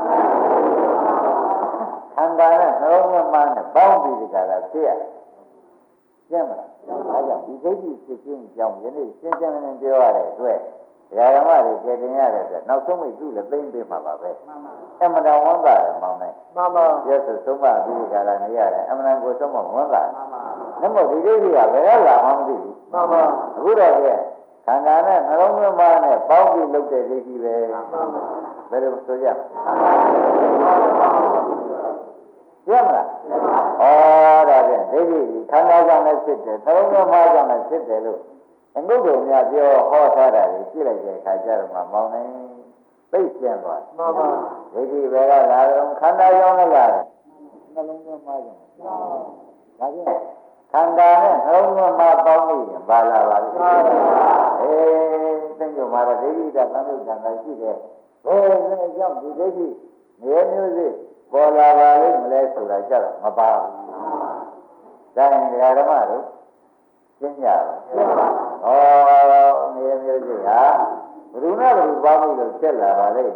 ခန္ဓာနဲ့နှလုံးသွင်းမှနဲ့ပေါင်းပြီးဒီကလာဖြစ်ရရှင်းမလားဒါကြောင့်ဒီဒိဋ္ဌိဖြစ်ခြင်းကြောင့်ယနေ့ရှင်းရှင်းလင်းလင်းပြောရတဲ့အတွက်ဒကာဓမ္မတွေကျေတင်ရတဲ့အတွက်နောက်ဆုံးမိသူ့လည်းသိမ့်ပေးမှာပါပဲမှန်ပါအမှန်တော်ဝန်တာတယ်မောင်းနေမှန်ပါကျေဆိုသုံးပါးပြီးကြလာနေရတယ်အမှန်ကိုသုံးပါဝန်တာမှန်ပါနမို့ဒီဒိဋ္ဌိကဘယ်လာမှမသိဘူးမှန်ပါအခုတော့ပြခန္ဓာနဲ့နှလုံးသွင်းမှနဲ့ပေါင်းပြီးလုပ်တဲ့ဒိဋ္ဌိပဲမှန်ပါဘယ်လိုဆိုရရမလားဩဒါဖြင့်ဒိဋ္ဌိခန္ဓာကြောင့်လည်းဖြစ်တယ်သရုံးတော်မှာကြောင့်လည်းဖြစ်တယ်လို့အငုတ်တော်များပြောဟောထားတာကိုကြည့်လိုက်တဲ့အခါကျတော့မှမောင်းနေသိကျင်သွားမှန်ပါဒိဋ္ဌိပဲကလာတော့ခန္ဓာကြောင့်လည်းလာတယ်နှလုံးသွင်းမှာကြောင့်ဒါဖြင့်ခန္ဓာနဲ့နှလုံးသွင်းမှာပေါင်းပြီးရင်ဘာလာပါလဲအေးသိကြမှာဒိဋ္ဌိကသံဃာတန်ခါရှိတယ်ဘယ်နဲ့ကြောင့်ဒီဒိဋ္ဌိမျိုးမျိုးစိပေါ်လာပါလိမ့်မလဲဆိုတာကြတော့မပါဘူးဒါရင်ဓမ္မတို့ရှင်းကြပါဩမျိုးမျိုးစိဟာဘယ်သူနဲ့ဘယ်သူပါမှုလို့ဖြစ်လာပါလိမ့်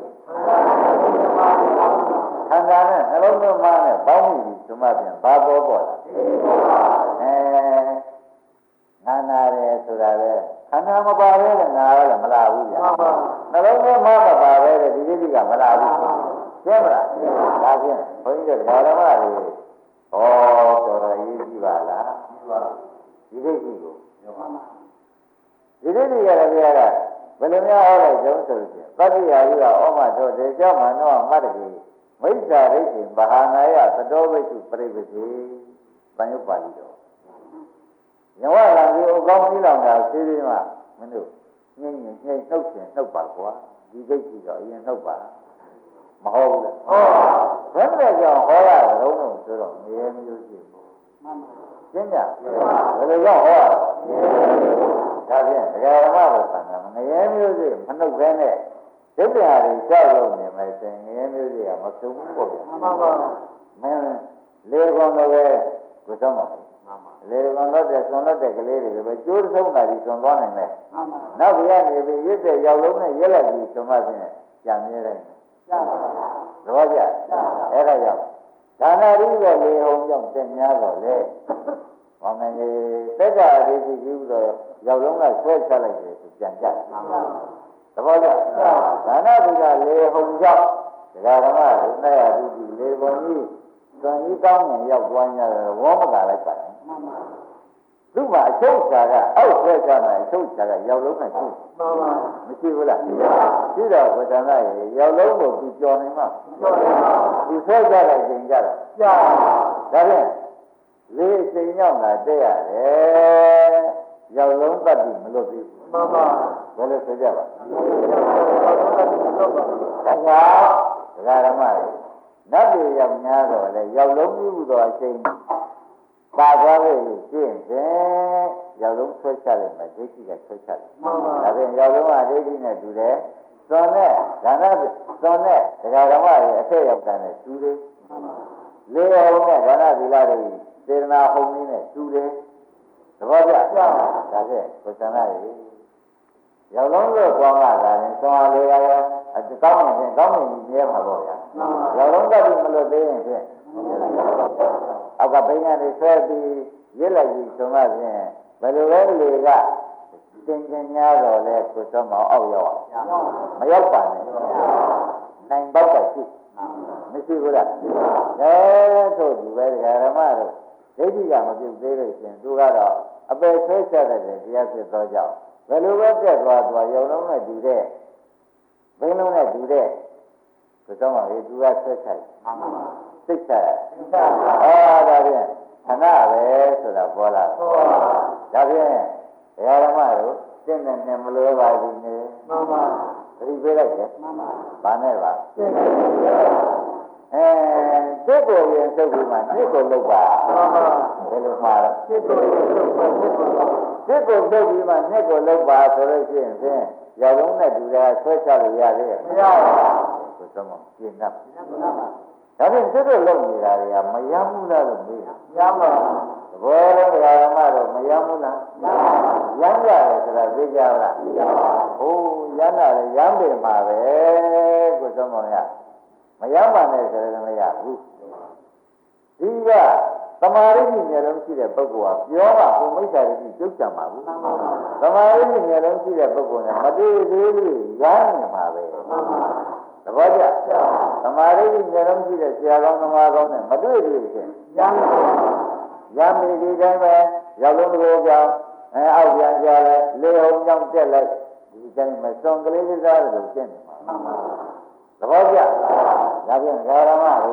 ခန္ဓာနဲ့နှလုံးသွင်းမှာနဲ့ပေါင်းပြီးဒီမှာပြန်ဘာပေါ်ပေါ်လာအဲငါနာတယ်ဆိုတာလေခန္ဓာမပါဘဲနဲ့ငါလည်းမလာဘူးဗျာနှလုံးသွင်းမှာမပါဘဲနဲ့ဒီဒိဋ္ဌိကမလာဘူးရှင်းမလားဒါဖြင့်ဘုန်းကြီးတို့ဓမ္မတွေဟောတော်တော်ရေးကြည့်ပါလားဒီဒိဋ္ဌိကိုဒီဒိဋ္ဌိရတဲ့ဘုရားကဘယ်လိုများဟောလိုက်ကြုံဆိုလို့ရှိရင်ပတ္တိယာယုကဩမတော်တေကြောင့်မနောမတ္တကေမိစ္ဆာဒိဋ္ဌိမဟာနာယသတောဝိစုပရိပတိပဉ္ယုပါဠိတော်ညဝလာဒီအကောင်းကြီးလောင်တာသေးသေးမှမင်းတို့ညင်ညင်နှိမ့်နှုတ်ရှင်နှုတ်ပါကွာဒီဒိဋ္ဌိတော့အရင်နှုတ်ပါမဟုတ်ဘူးလားဟောဘယ်နဲ့ကြောင့်ဟောရတော့လုံးဆိုတော့ငရဲမျိုးရှိဘူးမှန်ပါရှင်းကြဘယ်လိုကြောင့်ဟောရဒါဖြင့်ဒကာဓမ္မတို့ဆန္ဒငရဲမျိုးရှိမနှုတ်ခဲနဲ့ဒိဋ္ဌိဟာတွေကြောက်လို့နေမယ်ဆိုရင်ငရဲမျိုးရှိကမဆုံးဘူးပေါ့ဗျာမှန်ပါပါမင်းလေကောင်တော့ပဲကိုဆုံးပါဘူးမှန်ပါလေကောင်တော့တဲ့ဆွန်တော့တဲ့ကလေးတွေပဲကျိုးဆုံးတာကြီးဆွန်သွားနိုင်မယ်မှန်ပါနောက်ပြရနေပြီရစ်တဲ့ရောက်လုံးနဲ့ရက်လက်ကြီးဆွန်မှဖြင့်ကြာမြဲတယ်တော့ကြအဲ့ဒါကြောင့်ဒါနရိပဲလေအောင်ကြောင့်တက်များတော့လေဟောမယ်လေတက်ကြအရေးကြီးပြီးတော့ရောက်လုံးကဆွဲချလိုက်တယ်ဆိုပြန်ကြတယ်သဘောကျဒါနဘုရားလေအောင်ကြောင့်ဒကာဓမ္မတို့နဲ့ရပြီးဒီလေပုံကြီးသွန်ကြီးကောင်းရင်ရောက်သွား냐ဝေါမကလိုက်ပါတယ်သူ့မှာအချုပ်ချာကအောက်ဆွဲချမယ်အချုပ်ချာကရောက်လုံးနဲ့ရှိမှန်ပါမရှိဘူးလားရှိတော့ဘုရားနာရေရောက်လုံးကိုသူကြော်နေမှာကြော်နေပါသူဆွဲချလိုက်ခြင်းကြတော့ကြာဒါဖြင့်လေးစိမ်ရောက်လာတဲ့ရတယ်ရောက်လုံးတတ်ပြီးမလို့ဘူးမှန်ပါဘယ်လိုဆိုကြပါဒါကြောင့်ဒကာဓမ္မတွေနတ်တွေရောက်များတော့လေရောက်လုံးပြီးတော့အချိန်ပါသွားလို့ရှင်းတယ်ရောက်လုံးဆွဲချလိုက်မှဒိဋ္ဌိကဆွဲချလိုက်မှန်ပါဒါဖြင့်ရောက်လုံးကဒိဋ္ဌိနဲ့တူတယ်သွန်နဲ့ဒါနသွန်နဲ့ဒကာဓမ္မတွေအထက်ရောက်တာနဲ့တူတယ်မှန်ပါလေးအောင်နဲ့ဒါနသီလတွေစေတနာဟုံးနဲ့တူတယ်သဘောကျဒါဖြင့်ကိုယ်စံရည်ရောက်လုံးလို့ကောင်းလာတယ်သွန်လေးရရောအကောင်းရင်ကောင်းရင်မြဲမှာပေါ့ဗျာရောက်လုံးတတ်ပြီးမလို့သေးရင်ဖြင့်အောက်ကဘိညာဉ်တွေဆွဲပြီးရစ်လိုက်ပြီးဆုံးမဖြင့်ဘယ်လိုလဲလေကတင်ကျင်များတော့လဲကိုဆုံးမအောက်ရောက်မရောက်ပါနဲ့နိုင်ပေါက်ကရှိမရှိဘူးလားအဲဆိုဒီပဲဓမ္မတို့ဒိဋ္ဌိကမပြုတ်သေးလို့ရှင်သူကတော့အပယ်ဆွဲချက်တဲ့တရားဖြစ်သောကြောင့်ဘယ်လိုပဲတက်သွားသွားရုံလုံးနဲ့တူတဲ့ဘိန်းလုံးနဲ့တူတဲ့ကိုဆုံးမလေးသူကဆွဲချက်မှန်ပါပါစိတ်ချရအာဒါဖြင့်ခဏပဲဆိုတာပေါ်လာဒါဖြင့်ဘုရားဓမ္မတို့တင့်နဲ့နဲ့မလွဲပါဘူးနေမှန်ပါသတိပေးလိုက်တယ်မှန်ပါဘာနဲ့ပါတင့်နဲ့အဲတစ်ကိုရင်သုတ်ပြီးမှတစ်ကိုလုတ်ပါမှန်ပါဘယ်လိုမှာလဲတစ်ကိုလုတ်ပါတစ်ကိုလုတ်ပြီးမှနှစ်ကိုလုတ်ပါဆိုလို့ရှိရင်ဖြင့်ရောက်လုံးနဲ့တူတာဆွဲချလို့ရသေးရဲ့မရပါဘူးဆိုတော့ရှင်းတတ်ပါဒါဖြင့်သူတို့လုပ်နေတာတွေကမရဘူးလားလို့မေးတာရမှာသဘောလုံးဓမ္မတော့မရဘူးလားရမ်းရတယ်ဆိုတာသိကြလားဟိုးရမ်းတယ်ရမ်းတယ်မှာပဲကိုသုံးမောင်ရမရပါနဲ့ဆိုရင်မရဘူးဒီကသမာဓိဉာဏ်လုံးရှိတဲ့ပုဂ္ဂိုလ်ကပြောတာဘုမိစ္ဆာတိကျုပ်ကြမှာဘူးသမာဓိဉာဏ်လုံးရှိတဲ့ပုဂ္ဂိုလ်နဲ့မတည်သေးဘူးရမ်းနေမှာပဲသဘောကျသမာဓိဉာဏ်လုံးရှိတဲ့ဆရာကောင်းသမားကောင်းနဲ့မတွေ့သေးခြင်းရမ်းရမ်းပြီဒီတိုင်းပဲရောက်လုံးတစ်ကြောင်အဲအောက်ပြန်ကြလဲလေအောင်ကြောင်တက်လိုက်ဒီတိုင်းမစွန်ကလေးစားတယ်လို့ရှင်းနေမှာသဘောကျဒါဖြင့်ဓမ္မတို့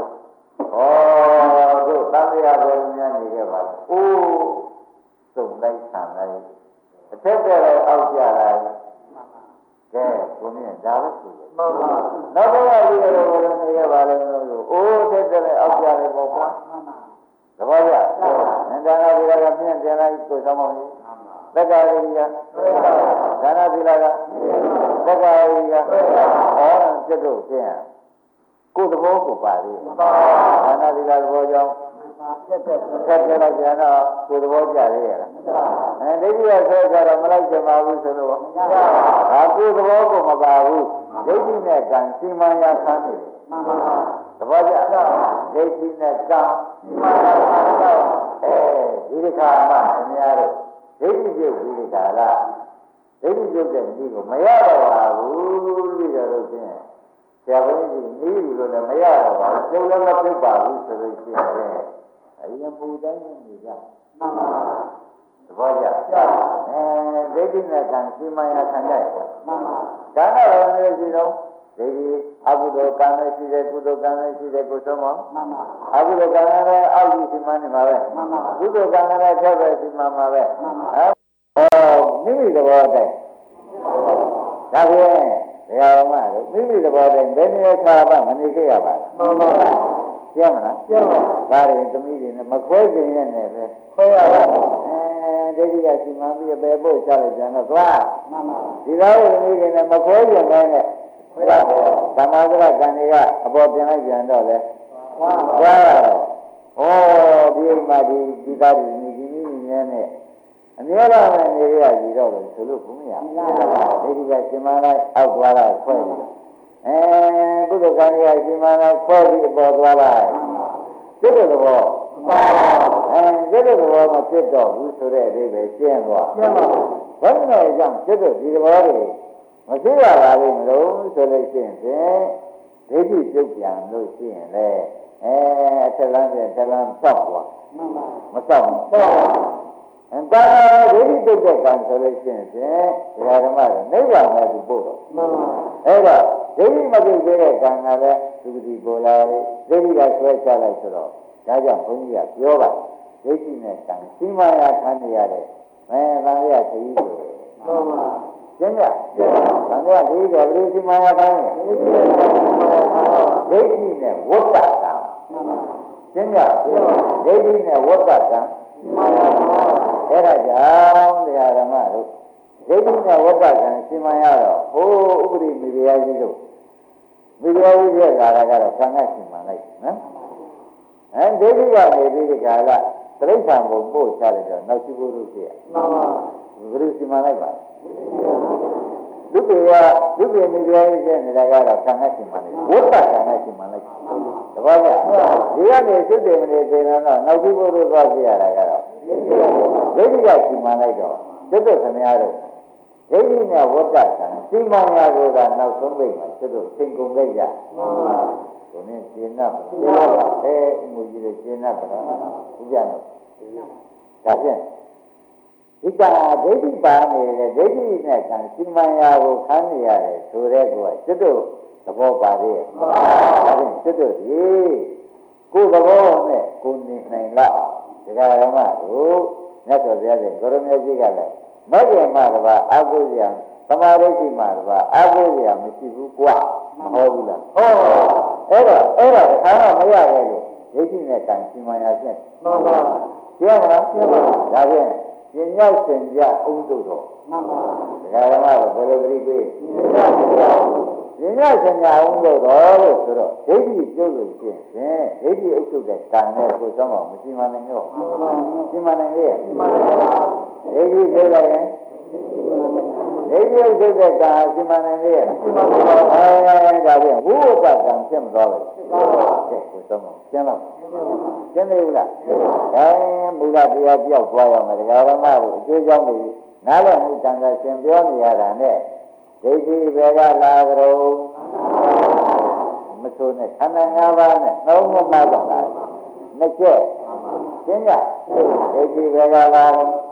တို့တန်လျာပေါ်များနေခဲ့ပါလားအိုးစုံလိုက်ဆံလိုက်အထက်ကလည်းအောက်ကြလာကဲကိုမြင်ဒါပဲဆိုတယ်မှန်ပါနောက်ဘက်ကဒီလိုပေါ်နေခဲ့ပါလေလို့အိုးထက်ကလည်းအောက်ကြတယ်ပေါ့ကွာမှန်ပါသဘောကျအန္တရာယ်တွေကမြင့်ပြန်လိုက်ကိုဆောင်မလို့သက္ကာရိကဒါနသီလကသက္ကာရိကအော်စိတ်တို့ဖြင့်ကိုယ်သဘောကိုပါသေးတယ်ဒါနသီလသဘောကြောင့်ဆက်ဆက်ဆက်ကြလိုက်ကြတော့ကိုယ်သဘောကြသေးရလားအဲဒိဋ္ဌိရဆက်ကြတော့မလိုက်ကြပါဘူးဆိုလို့ဒါကိုယ်သဘောကိုမပါဘူးဒိဋ္ဌိနဲ့ကံစီမံရခန်းနေတယ်သဘောကျဒိဋ္ဌိနဲ့ကံစီမံရခန်းတော့အဲဒီဒီခါမှအများတို့ဒိဋ္ဌိပြုတ်ဒီခါလားဒိဋ္ဌိပြုတ်တဲ့ဒီကိုမရတော့ပါဘူးလို့ပြောလို့ချင်းဆရာဘုန်းကြီးနီးလို့လည်းမရတော့ပါဘူးကျုပ်လည်းမပြုတ်ပါဘူးဆိုလို့ရှိရင်အရင်ပူတိုင်းနေကြမှန်ပါသဘောကျအဲဒိဋ္ဌိနဲ့ကံစီမံရခံကြရမှန်ပါဒါနဲ့လည်းနေစီတော့ဒီအကုသိုလ်ကံနဲ့ရှိတဲ့ကုသိုလ်ကံနဲ့ရှိတဲ့ကုသိုလ်မောမှန်ပါအကုသိုလ်ကံနဲ့အောက်ကြီးစီမံနေမှာပဲမှန်ပါကုသိုလ်ကံနဲ့ထက်ပဲစီမံမှာပဲမှန်ပါဟောမိမိသဘောတိုင်းဒါဖြင့်တရားမှလို့မိမိသဘောတိုင်းဘယ်နည်းခါမှမနေခဲ့ရပါဘူးမှန်ပါကျမ်းမလားကျမ်းပါဒါရင်သမီးတွေနဲ့မခွဲကျင်ရနဲ့ပဲခွဲရပါအဲဒိဋ္ဌိကစီမံပြီးပဲပို့ချလိုက်ကြတော့သွားမှန်ပါဒီလိုသမီးတွေနဲ့မခွဲကျင်ပဲနဲ့ခွဲရတော့သမာဓိကကံတွေကအပေါ်ပြန်လိုက်ကြတော့လေခွဲရတော့ဩဒီမှာဒီဒီသားတွေဒီဒီနည်းနဲ့အများအားဖြင့်နေရကြည့်တော့လို့ဆိုလို့ဘုမရဘူးဒိဋ္ဌိကစီမံလိုက်အောက်သွားလိုက်ခွဲပြီးအဲကုသိုလ်ကံရစီမံလိုက်ခွဲပြီးပေါ်သွားလိုက်စိတ်တော်ဘောအဲစိတ်တော်ဘောမဖြစ်တော့ဘူးဆိုတဲ့အဓိပ္ပာယ်ရှင်းသွားရှင်းပါဘူးဘယ်နဲ့ကြောင့်စိတ်တော်ဒီဘောတွေမဖြစ်ရပါလိမ့်မလို့ဆိုလို့ရှိရင်ဖြင့်ဒိဋ္ဌိပြုတ်ပြန်လို့ရှိရင်လေအဲအထက်လမ်းပြန်ထက်လမ်းဆောက်သွားမှန်ပါမဆောက်ဘူးဆောက်အင်းဒါဒိဋ္ဌိပြုတ်တဲ့ကံဆိုလို့ရှိရင်ဖြင့်ဒီဓမ္မကနိဗ္ဗာန်နဲ့ဒီပို့တော့မှန်ပါအဲ့တော့ဒိဋ္ဌိမပြုတ်သေးတဲ့ကံကလည်းသူတိပေါ်လာတယ်ဒိဋ္ဌိကဆွဲချလိုက်ဆိုတော့ဒါကြောင့်ဘုန်းကြီးကပြောပါဒိဋ္ဌိနဲ့ကံစီမံရခံရတဲ့မဲသံဃာခရီးဆိုတယ်မှန်ပါကျင်းကြသံဃာခရီးကဘယ်လိုစီမံရခံလဲဒိဋ္ဌိနဲ့ဝတ္တကံမှန်ပါကျင်းကြဒိဋ္ဌိနဲ့ဝတ္တကံမှန်ပါအဲ့ဒါကြောင့်တရားဓမ္မတို့ဒိဋ္ဌိနဲ့ဝတ္တကံစီမံရတော့ဟိုဥပရိမိဖုရားကြီးတို့မိဖုရားကြီးရဲ့ကာလကတော့ခံရစီမံလိုက်နော်အဲဒိဋ္ဌိကနေပြီးဒီကာလတိရစ္ဆာန်ကိုပို့ချလိုက်တော့နောက်ရှိဖို့လို့ဖြစ်ရမှန်ပါဘယ်လိုစီမံလိုက်ပါလူတွေကလူတွေမိဖုရားကြီးရဲ့နေတာကတော့ခံရစီမံလိုက်ဝတ္တကံနဲ့စီမံလိုက်တပည့်ကဒီကနေစိတ်တွေမနေသေးတော့နောက်ရှိဖို့လို့သွားပြရတာကတော့ဒိဋ္ဌိကစီမံလိုက်တော့စိတ်တို့ခင်ဗျားတို့ဒိဋ္ဌိနဲ့ဝတ္တကံစီမံရကိုကနောက်ဆုံးပိတ်မှာစိတ်တို့သင်ကုန်လိုက်ကြမှန်ပါဒီနေ့ရှင်းတော့အဲမူကြီးတွေရှင်းတော့ဘုရားတို့ဒါဖြင့်ဒီကဒိဋ္ဌိပါနေတဲ့ဒိဋ္ဌိနဲ့ကံစီမံရာကိုခံနေရတယ်ဆိုတဲ့ကောစိတ်တို့သဘောပါသေးရဲ့ဒါဖြင့်စိတ်တို့ဒီကိုယ်သဘောနဲ့ကိုယ်နေနိုင်လားဒီကရမတို့မြတ်စွာဘုရားရှင်ကိုရမေကြီးကလည်းမဂ္ဂင်မတပါအာဟုဇယံသမာဓိရှိမှတပါအာဟုဇယံမရှိဘူးကွာမဟုတ်ဘူးလားဟုတ်အဲ့တော့အဲ့ဒါခါတော့မရခဲ့လို့ဒိဋ္ဌိနဲ့ကံစီမံရာဖြင့်မှန်ပါပြောမလားပြောပါဒါဖြင့်ပညာရှင်ကြအုံတို့တော့မှန်ပါဒကာရမတို့ဘယ်လိုပြိပေးပညာရှင်ကြအုံတို့တော့လို့ဆိုတော့ဒိဋ္ဌိပြုတ်လို့ရှိရင်ဒိဋ္ဌိအုပ်ချုပ်တဲ့ကံနဲ့ကိုယ်ဆောင်အောင်မရှိမှနိုင်တော့မရှိမှနိုင်လေမရှိမှနိုင်ပါဒိဋ္ဌိပြုတ်လိုက်ရင်ဒိဋ္ဌိအုပ်ချုပ်တဲ့ကံရှိမှနိုင်လေမရှိမှနိုင်ပါအဲဒါပြန်ဘုဝတ္တကံဖြစ်မသွားဘူးကဲကိုယ်ဆောင်အောင်ကျန်တော့ကျန်နေဘူးလားအဲမူလတရားပြောက်သွားရမယ်ဒကာရမတို့အကျိုးကြောင့်ဒီနားလည်မှုတန်ခါရှင်ပြောနေရတာနဲ့ဒိဋ္ဌိဘယ်ကလာကြတော့မဆိုးနဲ့ခန္ဓာ၅ပါးနဲ့နှလုံးမသားတာနှစ်ချက်ရှင်းကြဒိဋ္ဌိဘယ်ကလာ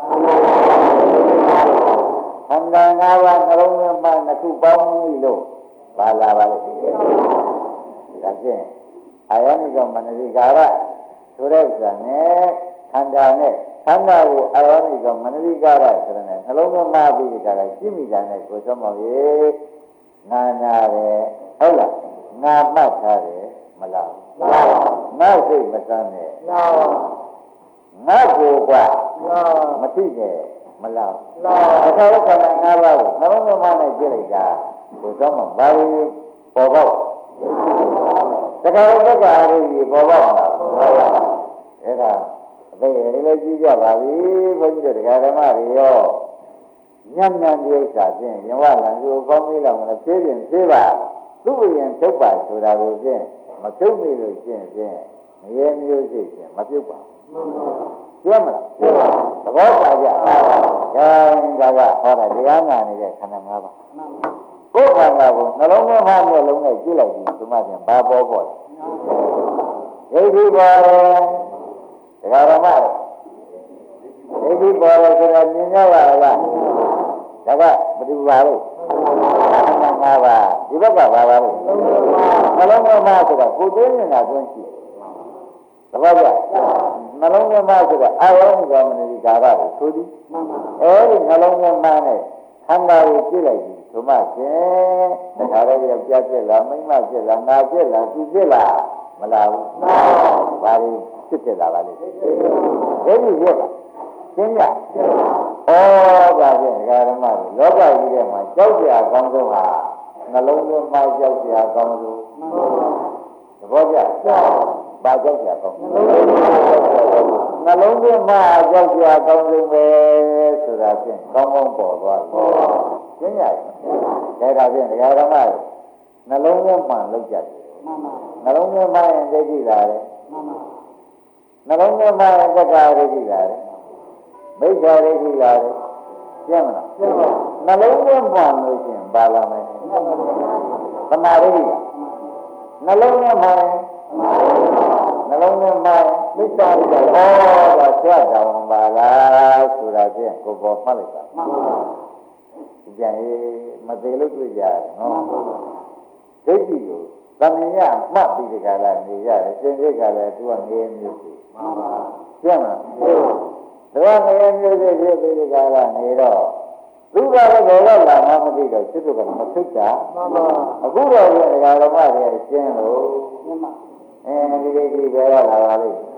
ခန္ဓာ၅ပါးနှလုံးမနှစ်ခုပေါင်းပြီလို့ပါလာပါလိမ့်ဒါဖြင့်ဒအာယနိကမနတိကာရဆိုတဲ့ဥစ္စာနဲ့ခန္ဓာနဲ့ခန္ဓာကိုအာယနိကမနတိကာရဆိုတဲ့နှလုံးသွင်းမှပြီးကြတာကြည့်မိတာနဲ့ကိုယ်ဆုံးမရေနာနာတယ်ဟုတ်လားငါမှတ်ထားတယ်မလားငါစိတ်မစမ်းနဲ့ငါကိုယ်ကမသိနဲ့မလားအခါခန္ဓာငါးပါးကိုနှလုံးသွင်းမှနဲ့ကြည့်လိုက်တာကိုယ်ဆုံးမဘာလို့ပေါ်ပေါက်တခါတခါအရေးပေါ်ပေါက်လာအဲ့ဒါအသေးလေးလေးကြည့်ကြပါပြီဘုန်းကြီးတို့တရားဓမ္မတွေရောညံ့ညံ့ဒီဥစ္စာဖြင့်ယဝလံကိုကောင်းပြီးတော့မဖြည်းဖြည်းဖြည်းပါသူ့အရင်ထုတ်ပါဆိုတာကိုဖြင့်မပြုတ်မိလို့ရှင်းဖြင့်မရေမျိုးစိတ်ဖြင့်မပြုတ်ပါဘူးပြောမလားပြောပါသဘောပါကြ။ဒါကဟောတာတရားနာနေတဲ့ခန္ဓာ၅ပါးကိုယ်ခန္ဓာကိုနှလုံးသွင်းမှမျိုးလုံးနဲ့ကြည့်လိုက်ပြီးဒီမှာပြန်ဘာပေါ်ပေါ်လဲဒိဋ္ဌိပေါ်တယ်တရားဓမ္မဒိဋ္ဌိပေါ်တယ်ဆိုတာမြင်ရပါလားဒါကဘယ်သူပါလို့ငါပါဒီဘက်ကပါပါလို့နှလုံးသွင်းမှဆိုတာကိုယ်သွင်းနေတာသွင်းရှိသဘောကျနှလုံးသွင်းမှဆိုတာအာယုံကမနတိကာရကိုဆိုသည်အဲဒီနှလုံးသွင်းမှနဲ့ခန္ဓာကိုကြည့်လိုက်ပြီဆိုမှချင်းတခါတည်းယောက်ျားဖြစ်လားမိန်းမဖြစ်လားငါဖြစ်လားသူဖြစ်လားမလားဘူးဘာလို့ဖြစ်ဖြစ်လာပါလိမ့်အဲဒီဖြစ်လားရှင်းကြဩဒါဖြင့်ဒကာဓမ္မတွေလောကကြီးထဲမှာကြောက်ကြအကောင်းဆုံးဟာနှလုံးသွင်းမှကြောက်ကြအကောင်းဆုံးသဘောကျဘာကြောက်ကြအကောင်းဆုံးနှလုံးသွင်းမှကြောက်ကြအကောင်းဆုံးပဲဆိုတာဖြင့်ကောင်းကောင်းပေါ်သွားတယ်ရှင်းရတယ်ဒါဒါဖြင့်ဒကာဓမ္မတွေနှလုံးသွင်းမှလောက်ကြတယ်နှလုံးသွင်းမှရင်သိကြည့်လာတယ်နှလုံးသွင်းမှရင်သက္ကာရိကြည့်လာတယ်မိစ္ဆာရိကြည့်လာတယ်ရှင်းမလားနှလုံးသွင်းမှလို့ရှိရင်ပါလာမယ်သမာဓိနှလုံးသွင်းမှနှလုံးသွင်းမှမိစ္ဆာရိကြဟောတာဆက်တော်ပါလားဆိုတာဖြင့်ကိုယ်ပေါ်မှတ်လိုက်ပါဒီကြရင်မသေးလို့တွေ့ကြတယ်နော်ဒိဋ္ဌိကိုသမင်ရမှတ်ပြီးဒီကလာနေရတယ်ရှင်စိတ်ကလည်းသူကနေမျိုးရှိမှန်ပါရှင်းမလားသူကနေမျိုးရှိဖြစ်ပြီးဒီကလာနေတော့သူကလည်းဘယ်တော့လာမှမသိတော့စစ်တို့ကမသိတာမှန်ပါအခုတော့ဒီဓမ္မတွေရှင်းလို့မှန်ပါအဲဒီဒီဒီဘယ်တော့လာပါလိမ့်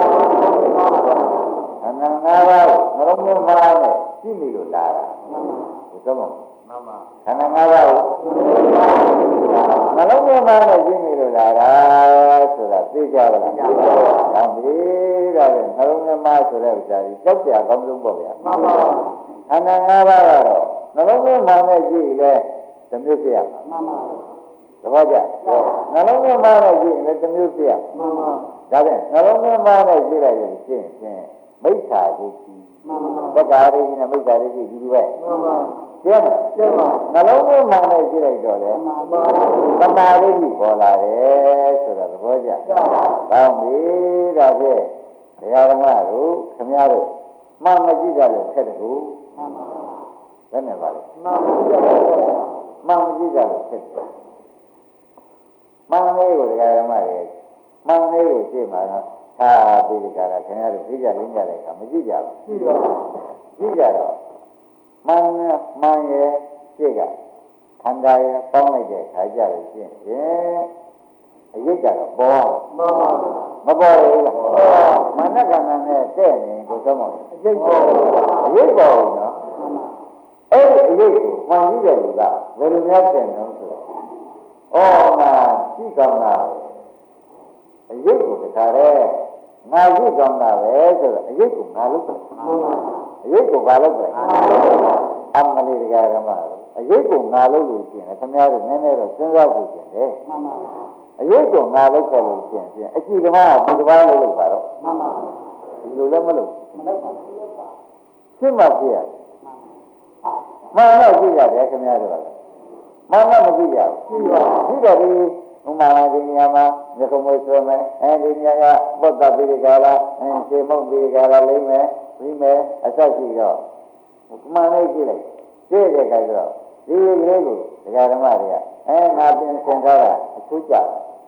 အနန္တဘာနှလုံးသွင်းမှနဲ့ရှိနေလို့လာတာမှန်ပါဘုရားမှန်ပါခန္ဓာ၅ပါးကိုနှလုံးသွင်းမှနဲ့ရှိနေလို့လာတာဆိုတာသိကြပါလားဟုတ်ပြီဒါလည်းနှလုံးသွင်းမှဆိုတဲ့ဥစ္စာကြီးကြောက်ကြအကောင်းဆုံးပေါ့ဗျာမှန်ပါခန္ဓာ၅ပါးကတော့နှလုံးသွင်းမှနဲ့ရှိလဲတစ်မျိုးပြရမှာမှန်ပါသဘောကျနှလုံးသွင်းမှနဲ့ရှိလဲတစ်မျိုးပြရမှန်ပါဒါဖြင့်နှလုံးသွင်းမှနဲ့ရှိလိုက်ရင်ရှင်းရှင်းမိစ္ဆာဒိဋ္ဌိမှန်ပါသက္ကာရိနဲ့မိစ္ဆာဒိဋ္ဌိဒီလိုပဲမှန်ပါကျင်းကျင်းပါနှလုံးသွင်းမှနဲ့ရှိလိုက်တော့လေမှန်ပါသမာဓိပေါ်လာတယ်ဆိုတာသဘောကျကောင်းပြီဒါဖြင့်ဘုရားဓမ္မတို့ခမည်းတော်မှမကြည့်ကြလို့ခက်တယ်ကိုမှန်ပါဘယ်နဲ့ပါလဲမှန်ပါမှမကြည့်ကြလို့ခက်တယ်မှန်လေးကိုဘုရားဓမ္မတွေမှန်လေးကိုရှင်းပါတော့သာပြီးဒီကရခင်ဗျားတို့သိကြရင်းကြတဲ့အခါမကြည့်ကြဘူးကြည့်တော့ကြည့်ကြတော့မှန်မှန်ရဲ့ရှေ့ကခန္ဓာရဲ့ပေါင်းလိုက်တဲ့ခါကြလို့ရှင်းရင်အရေးကြတော့ပေါ်မှန်ပါမပေါ်ဘူးလားမနက်ကဏ္ဍနဲ့တဲ့နေကိုသုံးပါအရေးပေါ်အရေးပေါ်နော်အဲ့ဒီအရေးကိုမှန်ကြည့်တဲ့လူကဘယ်လိုများတင်တော့ဆိုတော့ဩငါကြည့်ကောင်းတာအရေးကိုတခါတည်းငါကြည့်ကောင်းတာပဲဆိုတော့အရေးကိုငါလုပ်တယ်အရေးကိုဘာလုပ်တယ်အမလေးတရားဓမ္မအရေးကိုငါလုပ်လို့ရှိရင်ခင်ဗျားတို့နည်းနည်းတော့စဉ်းစားဖို့ရှင်တယ်မှန်ပါအရေးကိုငါလုပ်ခဲ့လို့ရှိရင်အကြည့်ဓမ္မကဒီတစ်ပါးလုပ်လို့ပါတော့မှန်ပါဒီလိုလည်းမလုပ်မလုပ်ပါဘူးရှင်းပါပြရမှန်တော့ကြည့်ရတယ်ခင်ဗျားတို့ကမှန်တော့မကြည့်ရဘူးကြည့်တော့ဒီဥမာဒီနေရာမှာညကမွေးဆိုမယ်အဲဒီနေရာကပုဒ်တပိရိကာလာအဲခြေမုံပိရိကာလာလိမ့်မယ်ပြီးမယ်အဆက်ရှိတော့မှန်လေးကြည့်လိုက်ကြည့်တဲ့အခါကျတော့ဒီကလေးကိုဒကာဓမ္မတွေကအဲငါပြင်ဆင်ထားတာအထူးကြ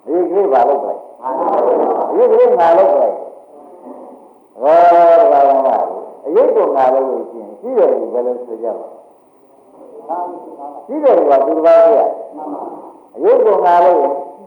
ဒီကိဘာလို့ပဲဒီကိငါလို့ပဲဟောတရားတော်ကအရေးကိုငါလို့လို့ရှိရင်ရှိတယ်ဒီဘယ်လိုဆိုကြပါရှိတယ်ကသူတစ်ပါးကြီးအရေးကိုငါလို့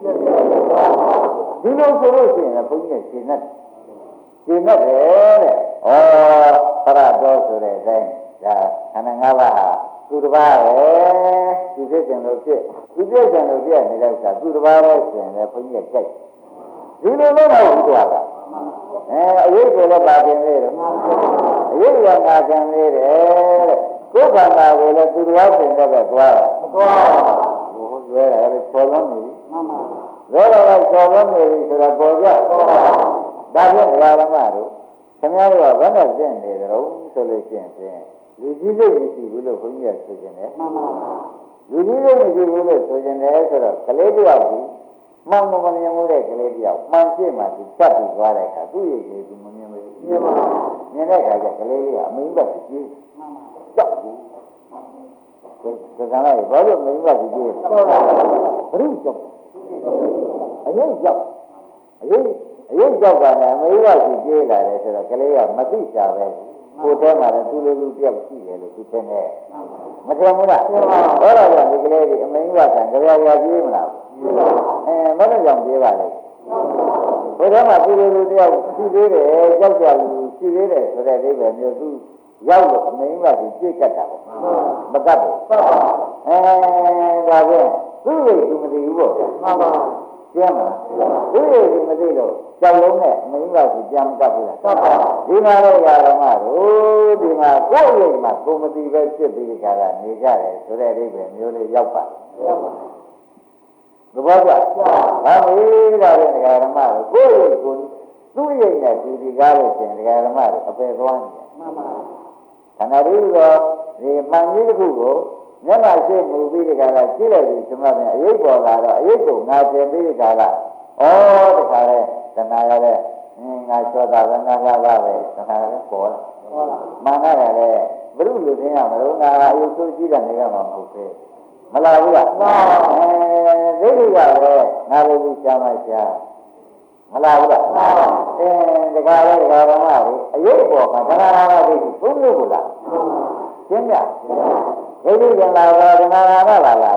ဒီလိုဆိုလို့ရှိရင်ဘုန်းကြီးရှင်းနဲ့ရှင်းနဲ့တယ်တဲ့ဩပရတော်ဆိုတဲ့အတိုင်းဒါခန္ဓာ၅ပါးဟာသူတစ်ပါးပဲသူဖြစ်ခြင်းလို့ဖြစ်သူဖြစ်ခြင်းလို့ပြနေတဲ့ဥစ္စာသူတစ်ပါးပဲဆိုရင်လည်းဘုန်းကြီးကကြိုက်ဒီလိုလို့တော့ဘူးကွာအဲအရေးကိုလည်းပါတင်သေးတယ်အရေးကငါခံသေးတယ်တဲ့ကိုယ်ခန္ဓာကိုလည်းသူတစ်ပါးပြင်တော့ပဲသွားတာမသွားဘူးဘိုးရဲတယ်ပေါ်လုံးနေပြီမှန်ပါရဲတော့ပေါ်လုံးနေပြီဆိုတော့ပေါ်ကြဒါဖြင့်ဓမ္မဓမ္မတို့ခင်ဗျားတို့ကဘယ်နဲ့ပြင်နေကြတော့ဆိုလို့ရှိရင်လူကြီးစိတ်မရှိဘူးလို့ဘုန်းကြီးကဆိုခြင်းတယ်မှန်ပါလူကြီးစိတ်မရှိဘူးလို့ဆိုခြင်းတယ်ဆိုတော့ကလေးတယောက်ကြီးမှန်မမမြင်မှုတဲ့ကလေးတယောက်မှန်ဖြစ်မှသူချက်ပြီးသွားတဲ့အခါသူ့ရဲ့ကြီးသူမမြင်ဘူးမြင်ပါမြင်တဲ့အခါကျကလေးလေးကအမင်းဘက်ကြီးမှန်ပါကြောက်ဘူးဒီကံလိုက်ဘာလို့မင်းဘက်ကြီးကြီးဟုတ်ပါဘူးဘယ်ကြောက်အရင်ကြောက်အရင်အရင်ကြောက်ကလည်းမင်းဘက်ကြီးကြီးလာတယ်ဆိုတော့ကလေးကမသိကြပဲကိုယ်ထဲမှာလည်းသူ့လိုလူတယောက်ရှိတယ်လို့သူထင်တယ်မထင်ဘူးလားဟုတ်ပါဘူးဒီကလေးကြီးအမင်းဘက်ကကြရရကြီးမလားအဲမနဲ့ကြောင့်ပြေးပါလေဘယ်တော့မှသူ့လိုလူတယောက်ရှိသေးတယ်ကြောက်ကြလူရှိသေးတယ်ဆိုတဲ့အိဗယ်မျိုးသူရောက်လို့အမင်းဘက်ကကြိတ်ကတ်တာပေါ့မကတ်ဘူးအဲဒါဖြင့်သူ့ရဲ့သူမသိဘူးပေါ့မှန်ပါကျမ်းမှာသူ့ရဲ့သူမသိလို့ကြောက်လုံးနဲ့အမင်းဘက်ကကြံကတ်ဘူးလားဒီမှာတော့ဓမ္မတို့ဒီမှာကိုယ့်ရဲ့မှာကိုမသိပဲဖြစ်ပြီးကြတာနေကြတယ်ဆိုတဲ့အိဗယ်မျိုးလေးရောက်ပါရောက်ပါသဘောကျဘာမေးတာလဲဒကာဓမ္မတို့ကိုယ့်ရဲ့ကိုသူ့ရဲ့နဲ့ဒီဒီကားလို့ရှင်ဒကာဓမ္မတို့အပယ်သွားနေတယ်မှန်ပါခန္ဓာရည်တော့ဒီမှန်ကြီးတစ်ခုကိုမျက်နှာရှိမူပြီးဒကာကကြည့်လိုက်ပြီးဒီမှာပြန်အရေးပေါ်လာတော့အရေးကိုငါကျင်ပြီးဒကာကဩတခါလဲတဏှာရတဲ့ငါချောတာကငါကပါပဲတဏှာလည်းပေါ်လာဟုတ်လားမှန်တယ်လေဘုရုလူသိရမလို့ငါအယုဆိုးကြည့်တဲ့နေရာမှာမဟုတ်သေးမလာဘူးလားမှန်အဲဒိဋ္ဌိကလည်းငါလိုပြီးရှားမှရှားမလာဘူးလားမှန်အဲတခါလေဒကာတော်မကြီးအယုပေါ်မှာသရဏနာဒိဋ္ဌိသုံးလို့လားရှင်းပြဒိဋ္ဌိကလာတော့သရဏနာလာလာဒါ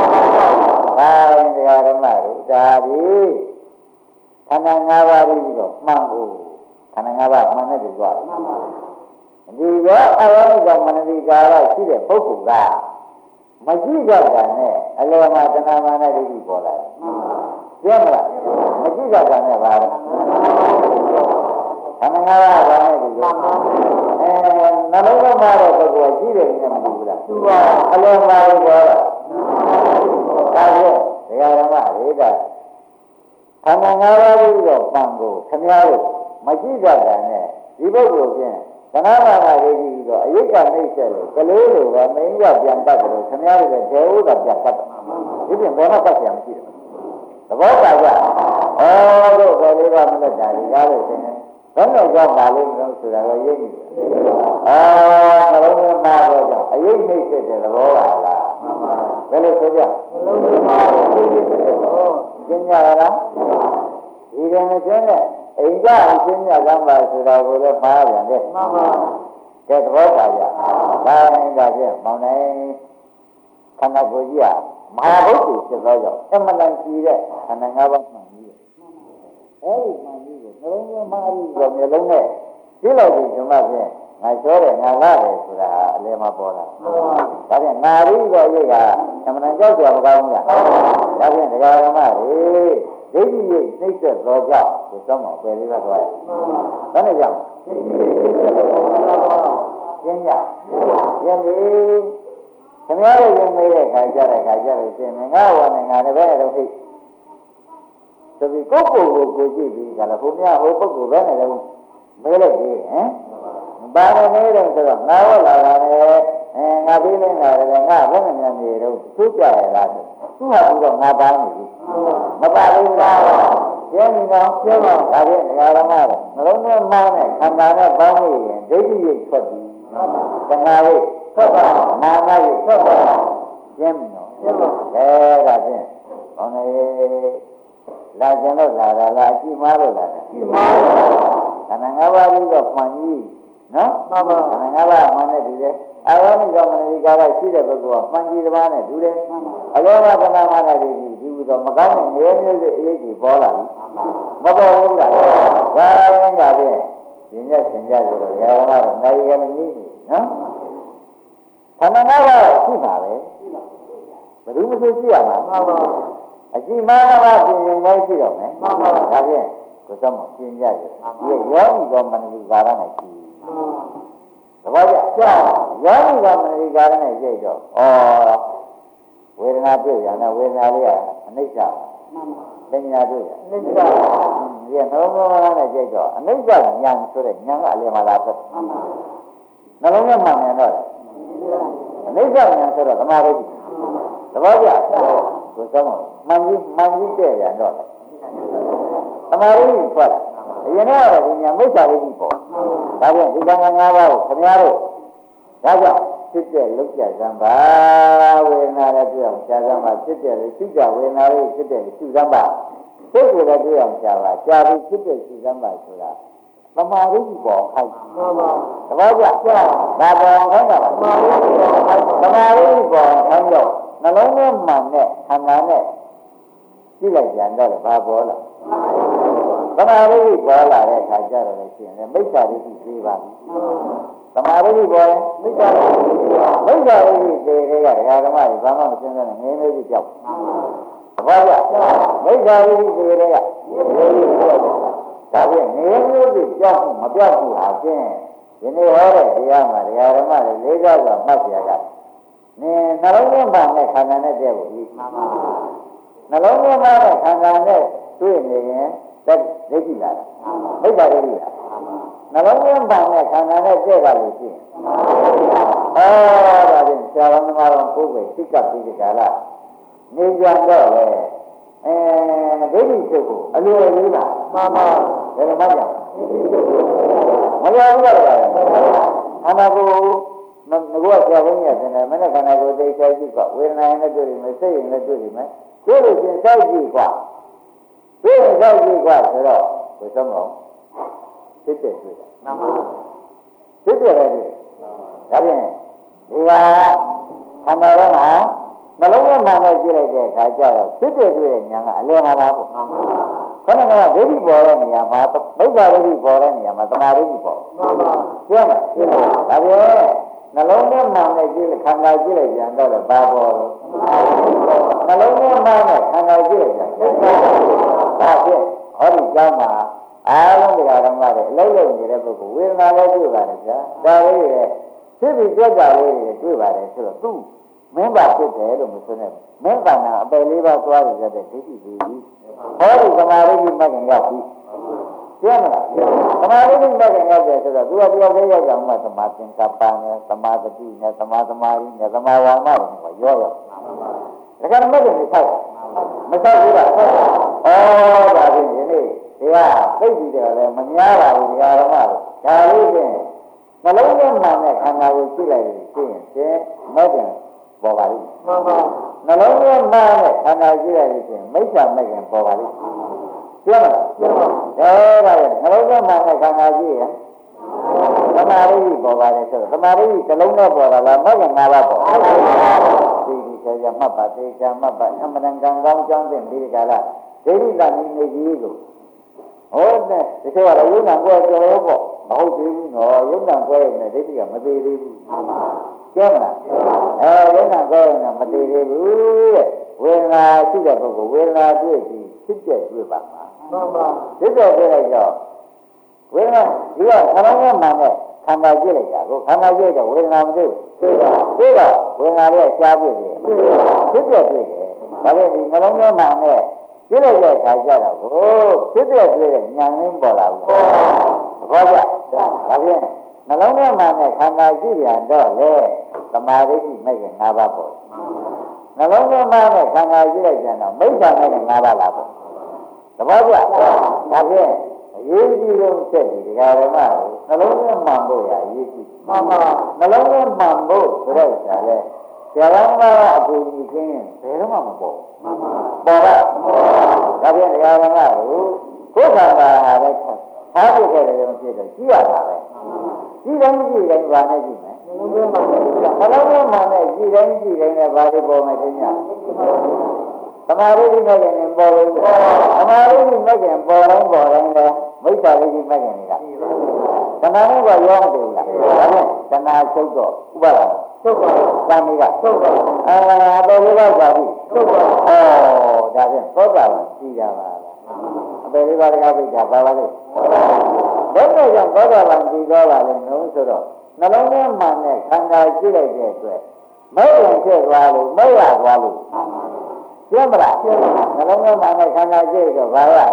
ဒကာတော်မကြီးဒါဒီခန္ဓာ၅ပါးပြီးတော့မှန်ဖို့ခန္ဓာ၅ပါးမှန်တဲ့သူကမှန်ပါဒီကအရောဂကမနတိကာရရှိတဲ့ပုဂ္ဂိုလ်ကမရှိကြတာနဲ့အလောမတဏမာနဒိဋ္ဌိပေါ်လာတယ်ကျင်းမလားမရှိကြတာနဲ့ပါတော့ခန္ဓာ၅ပါးဘာနဲ့ဒီလိုအဲနှလုံးသွင်းတဲ့ပုဂ္ဂိုလ်ကရှိတယ်နဲ့မဟုတ်ဘူးလားသူကအလောမကိုပေါ်တာဒါဖြင့်ဒကာဓမ္မတွေကခန္ဓာ၅ပါးပြီးတော့ပံကိုခမည်းတော်မရှိကြတာနဲ့ဒီပုဂ္ဂိုလ်ချင်းသနာမာနာလေးကြီးတော့အယိတ်ကနှိမ့်ဆက်လို့ကလေးလိုပဲမင်းကပြန်တတ်တယ်ခင်ဗျားတို့လည်းဒေဝကပြန်တတ်တယ်ဒီပြင်ဘယ်မှတတ်ပြန်မရှိတယ်သဘောပါကြဩတို့ကလေးကမလက်တာဒီကားလို့ရှင်ဘယ်နဲ့ကြောင့်ပါလိမ့်မလို့ဆိုတာကိုရိပ်နေတယ်အာနှလုံးသွင်းမှာတော့ကြောင့်အယိတ်နှိမ့်ဆက်တဲ့သဘောပါလားဘယ်လိုဆိုကြနှလုံးသွင်းမှာအယိတ်နှိမ့်ဆက်တဲ့သဘောကျင်းကြလားဒီကနေ့ကျင်းတဲ့အိမ်ကအချင်းမြတ်ကမ်းပါဆိုတာကိုလည်းမှားပြန်တယ်မှန်ပါကဲသဘောပါကြဒါရင်ဒါဖြင့်မောင်နိုင်ခန္ဓာကိုယ်ကြီးကမဟာဘုဒ္ဓဖြစ်သောကြောင့်အမှန်တန်ကြည့်တဲ့ခန္ဓာ၅ပါးမှန်ကြီးအဲဒီမှန်ကြီးကိုနှလုံးသွင်းမှားပြီးတော့မျိုးလုံးနဲ့ကြည့်လိုက်ပြီးဒီမှာဖြင့်ငါပြောတယ်ငါလာတယ်ဆိုတာအလဲမပေါ်လာမှန်ပါဒါဖြင့်ငါပြီးတော့ရိတ်ကအမှန်တန်ကြောက်ကြမကောင်းဘူးလားဒါဖြင့်ဒကာဓမ္မတွေဒိဋ္ဌိရဲ့နှိမ့်ဆက်သောကြောင့်ဒီတော့မှပယ်လေးပါသွားတယ်။ဒါနဲ့ကြောင့်ကျင်းကြ။ယနေ့ခင်ဗျားတို့ရင်မေးတဲ့ခါကြတဲ့ခါကြလို့ရှင်ငါဝါနဲ့ငါတပည့်တော်ဟိတ်။ဆိုပြီးကိုယ့်ကိုယ်ကိုကိုကြည့်ပြီးကြလားဘုရားဟိုပုဂ္ဂိုလ်ပဲနဲ့လည်းမေးလိုက်ပြီဟမ်။ဘာလို့နေတယ်ဆိုတော့ငါဝလာတာနဲ့အဲငါပြီးနေလာတယ်ငါဘယ်နဲ့များနေတော့သူ့ကြရလားဆိုသူ့ဟာပြီးတော့ငါပါနေပြီမပါဘူးလားကျင်းနေတော့ကျင်းတော့ဒါဖြင့်ဒကာရမတော့နှလုံးသွင်းမှန်းနဲ့ခန္ဓာနဲ့ပေါင်းလို့ရင်ဒိဋ္ဌိရိတ်ထွက်ပြီသံဃာရိတ်ထွက်ပါနာမရိတ်ထွက်ပါကျင်းပြီနော်ကျင်းတော့အဲဒါဖြင့်ဘောင်းနေလာကျင်လို့လာတာလားအကြည့်မားလို့လာတာအကြည့်မားလို့ခန္ဓာ၅ပါးကြီးတော့မှန်ကြီးနော်မှန်ပါခန္ဓာ၅ပါးမှန်တဲ့ဒီလေအာရောနိကမနတိကာရရှိတဲ့ပုဂ္ဂိုလ်ကမှန်ကြီးတစ်ပါးနဲ့တူတယ်အလောဘကနာမနာတွေဒီဒီတော့မကောင်းတဲ့နေရာမျိုးတွေအရေးကြီးပေါ်လာပြီမပေါ်ဘူးလားဒါရင်ကဖြင့်ဒီညက်သင်ကြဆိုတော့ရာမတော့နိုင်ရမနည်းနော်ခန္ဓာ၅ပါးရှိပါပဲဘယ်သူမှမရှိရမှာမှန်ပါအကြည့်မာနပါပြင်ရင်လည်းရှိတော့မယ်မှန်ပါဒါဖြင့်ကိုယ်သမပြင်ကြရတယ်ဒီရောဤသောမနတိကာရနဲ့ရှိသဘောကျကြောက်ရောဤသောမနတိကာရနဲ့ရှိတော့ဩဝေဒနာတွေ့ရတဲ့ဝေဒနာလေးကအနိစ္စမှန်ပါပညာတွေ့ရအနိစ္စဒီနှလုံးသွင်းနဲ့ရှိတော့အနိစ္စဉာဏ်ဆိုတဲ့ဉာဏ်ကအလယ်မှာလာသက်မှန်ပါနှလုံးသွင်းမှန်တယ်တော့အနိစ္စဉာဏ်ဆိုတော့သမာဓိသဘောကျကိုယ်သမမှန်ကြီးမှန်ကြီးတဲ့ရတော့သမာဓိထွက်လာအရင်ကတော့ဒီညာမိစ္ဆာရိတိပေါ့ဒါပြန်ဒီကံ၅ပါးကိုခင်ဗျားတို့ဒါကြောင့်ဖြစ်တဲ့လောက်ကြစံပါဝေဒနာနဲ့တွေ့အောင်ရှားစမ်းပါဖြစ်တဲ့ရှိကြဝေဒနာလေးဖြစ်တဲ့ရှိစမ်းပါစိတ်ကိုလည်းတွေ့အောင်ရှားပါရှားပြီးဖြစ်တဲ့ရှိစမ်းပါဆိုတာသမာဓိပေါ်ခိုက်မှန်ပါသဘောကျဒါပေါ်ခိုင်းတာသမာဓိသမာဓိပေါ်ခိုင်းတော့နှလုံးထဲမှန်တဲ့ခန္ဓာနဲ့ကြည့်လိုက်ကြတော့ဘာပေါ်လာသမာဓိပေါ်လာတဲ့အခါကျတော့လည်းရှိရင်မိစ္ဆာဒိဋ္ဌိသေးပါပြီသမာဓိပေါ်ရင်မိစ္ဆာဒိဋ္ဌိမိစ္ဆာဒိဋ္ဌိသေးတဲ့ကဒကာဓမ္မတွေဘာမှမစဉ်းစားနဲ့ငြင်းလေးကြောက်သဘောကျမိစ္ဆာဒိဋ္ဌိသေးတဲ့ကဒါဖြင့်ငြင်းလေးကြောက်မပြောက်ဘူးဟာဖြင့်ဒီနေ့ဟောတဲ့တရားမှာဒကာဓမ္မတွေလေးစားစွာမှတ်ပြရကနင်နှလုံးသွင်းပါနဲ့ခန္ဓာနဲ့တည်းကိုဒီမှန်ပါနှလုံးသွင်းပါနဲ့ခန္ဓာနဲ့တွေ့နေရင်သက်ဒိဋ္ဌိလာတာမိစ္ဆာဒိဋ္ဌိလာနှလုံးသွင်းပါနဲ့ခန္ဓာနဲ့တည်းကလို့ရှိရင်အော်ဒါဖြင့်ဆရာတော်မြတ်တော်ကိုယ်ပဲသိကပ်ပြီးကြလားနေကြတော့လေအဲဒိဋ္ဌိဖြစ်ကိုအလိုလိုလေးလားမှန်ပါဘယ်လိုမှကြောက်မရဘူးလားခန္ဓာကိုယ်ငါကဆရာဘုန်းကြီးကတယ်မနေ့ခန္ဓာကိုယ်သိချာကြည့်ကွာဝေဒနာနဲ့တွေ့ရင်မစိတ်ရင်လည်းတွေ့ရင်မတွေ့လို့ရှင်စောက်ကြည့်ကွာတွေ့ရင်စောက်ကြည့်ကွာဆိုတော့ဘယ်ဆုံးတော့သိတဲ့တွေ့တာမှန်ပါသိတဲ့လည်းတွေ့ဒါဖြင့်ဒီကခန္ဓာထဲမှာနှလုံးထဲမှာလည်းကြည့်လိုက်တဲ့အခါကျတော့သိတဲ့တွေ့တဲ့ဉာဏ်ကအလယ်မှာလားပေါ့မှန်ပါခဏကဒိဋ္ဌိပေါ်တဲ့နေရာမှာမိစ္ဆာဒိဋ္ဌိပေါ်တဲ့နေရာမှာသမာဓိပေါ်မှန်ပါပြောမှာဒါဖြင့်နှလုံးထဲမှာနဲ့ကြည့်ခန္ဓာကြည့်လိုက်ကြတော့လည်းဘာပေါ်လို့နှလုံးထဲမှာနဲ့ခန္ဓာကြည့်လိုက်ကြဒါဖြင့်ဟောဒီကျောင်းမှာအားလုံးတရားဓမ္မတွေအလုံးလုံးနေတဲ့ပုဂ္ဂိုလ်ဝေဒနာလည်းတွေ့ပါတယ်ဗျာဒါလေးတွေဖြစ်ပြီးကြွတာလေးတွေတွေ့ပါတယ်ဆိုတော့သူမင်းပါဖြစ်တယ်လို့မဆိုနဲ့မင်းကနာအပယ်လေးပါးသွားရတဲ့ဒိဋ္ဌိကြီးဟောဒီသမာဓိကြီးမှတ်ခင်ရောက်ပြီကျမ်းလားသမာဓိနဲ့ခင်ရောက်တယ်ဆိုတော့သူကတရားသေးရောက်ကြမှာသမာသင်္ကပ္ပနဲ့သမာသတိနဲ့သမာသမာဓိနဲ့သမာဝါမနဲ့ရောရောဒါကမှမဟုတ်ဘူးဆောက်မဆောက်ဘူးလားဩဒါဖြင့်ဒီနေ့ဒီကသိပြီတယ်လည်းမများပါဘူးတရားဓမ္မတွေဒါလေးဖြင့်နှလုံးထဲမှာနဲ့ခန္ဓာကိုကြည့်လိုက်ရင်ရှင်းရင်ရှင်းမဲ့တယ်ပေါ်ပါလိမ့်မှန်ပါနှလုံးထဲမှာနဲ့ခန္ဓာကြည့်လိုက်ရင်မိစ္ဆာမဲ့ရင်ပေါ်ပါလိမ့်ပြောလားပြောပါဒါကနှလုံးထဲမှာနဲ့ခန္ဓာကြည့်ရင်သမာဓိပေါ်ပါတယ်ဆိုတော့သမာဓိတစ်လုံးနဲ့ပေါ်တာလားမဟုတ်ရင်ငါးပါးပေါ်ဒီဒီဆရာမှတ်ပါသေးချာမှတ်ပါအမှန်တန်ကံကောင်းကြောင်းတဲ့ဒီကလာဒိဋ္ဌိကနိနေကြီးကိုဟုတ်တယ်ဒီလိုကတော့ယုံနာကိုကျော်ရောပေါ့မဟုတ်သေးဘူးနော်ယုံနာကိုရဲ့ဒိဋ္ဌိကမသေးသေးဘူးမှန်ပါကျဲမလားအဲယုံနာကိုရဲ့မသေးသေးဘူးတဲ့ဝေဒနာရှိတဲ့ပုဂ္ဂိုလ်ဝေဒနာတွေ့ပြီးဖြစ်တဲ့တွေ့ပါမှာမှန်ပါဖြစ်တဲ့တွေ့လိုက်တော့ဝေဒနာဒီကခန္ဓာနဲ့မှန်တဲ့ခန္ဓာကြည့်လိုက်တာကိုခန္ဓာကြည့်တော့ဝေဒနာမတွေ့ဘူးတွေ့ပါတွေ့တော့ဝေဒနာရဲ့ရှားပြည့်တယ်ဖြစ်တဲ့တွေ့တယ်ဒါပေမဲ့ဒီနှလုံးထဲမှာနဲ့ကြည့်လိုက်တဲ့အခါကျတော့ဟိုဖြစ်တဲ့တွေ့တဲ့ဉာဏ်ရင်းပေါ်လာဘူးဘောကြဒါဖြင့်နှလုံးထဲမှာနဲ့ခန္ဓာကြည့်ရတော့လေသမာဓိမဲ့ရင်၅ပါးပေါ်နှလုံးထဲမှာနဲ့ခန္ဓာကြည့်လိုက်ကြတော့မိစ္ဆာမဲ့ရင်၅ပါးလာပေါ့သဘောကျဒါဖြင့်အရေးကြီးဆုံးချက်ဒီဒကာဓမ္မကိုနှလုံးထဲမှန်ဖို့ရအရေးကြီးမှန်ပါနှလုံးထဲမှန်ဖို့ဆိုတော့ဆရာလေဆရာတော်ကအကူအညီခင်းဘယ်တော့မှမပေါ်ပေါ်ပါဒါပြန်တရားတော်ကကိုယ်ခန္ဓာဟာလည်းထားပြခဲ့တယ်မဖြစ်တော့ကြည့်ရတာပဲကြည့်တယ်မကြည့်တယ်ဘာနဲ့ကြည့်မယ်ဘယ်လိုမှမနဲ့ကြည့်တယ်ကြည့်တယ်နဲ့ဘာတွေပေါ်မယ်သိညာသမာဓိနဲ့ကျင်ပေါ်လို့သမာဓိနဲ့ကျင်ပေါ်တိုင်းပေါ်တိုင်းလဲမိစ္ဆာလေးကြီးမဲ့ကျင်နေတာတဏှာနဲ့ကရောမတည်ဘူးလားဒါနဲ့တဏှာချုပ်တော့ဥပါဒ်ချုပ်ပါသံမိကချုပ်ပါအာတော်လေးပါပါပြီချုပ်ပါဩဒါဖြင့်သောတာပန်ရှိကြပါလားအပေလေးပါးကပိဋကပါပါလေဘယ်နဲ့ကြောင့်သောတာပန်ရှိသွားပါလဲလို့ဆိုတော့နှလုံးထဲမှာနဲ့ခန္ဓာရှိလိုက်တဲ့အတွက်မဲ့ရင်ဖြစ်သွားလို့မဲ့ရသွားလို့ကျင်းမလားနှလုံးထဲမှာနဲ့ခန္ဓာရှိတော့ဘာလဲ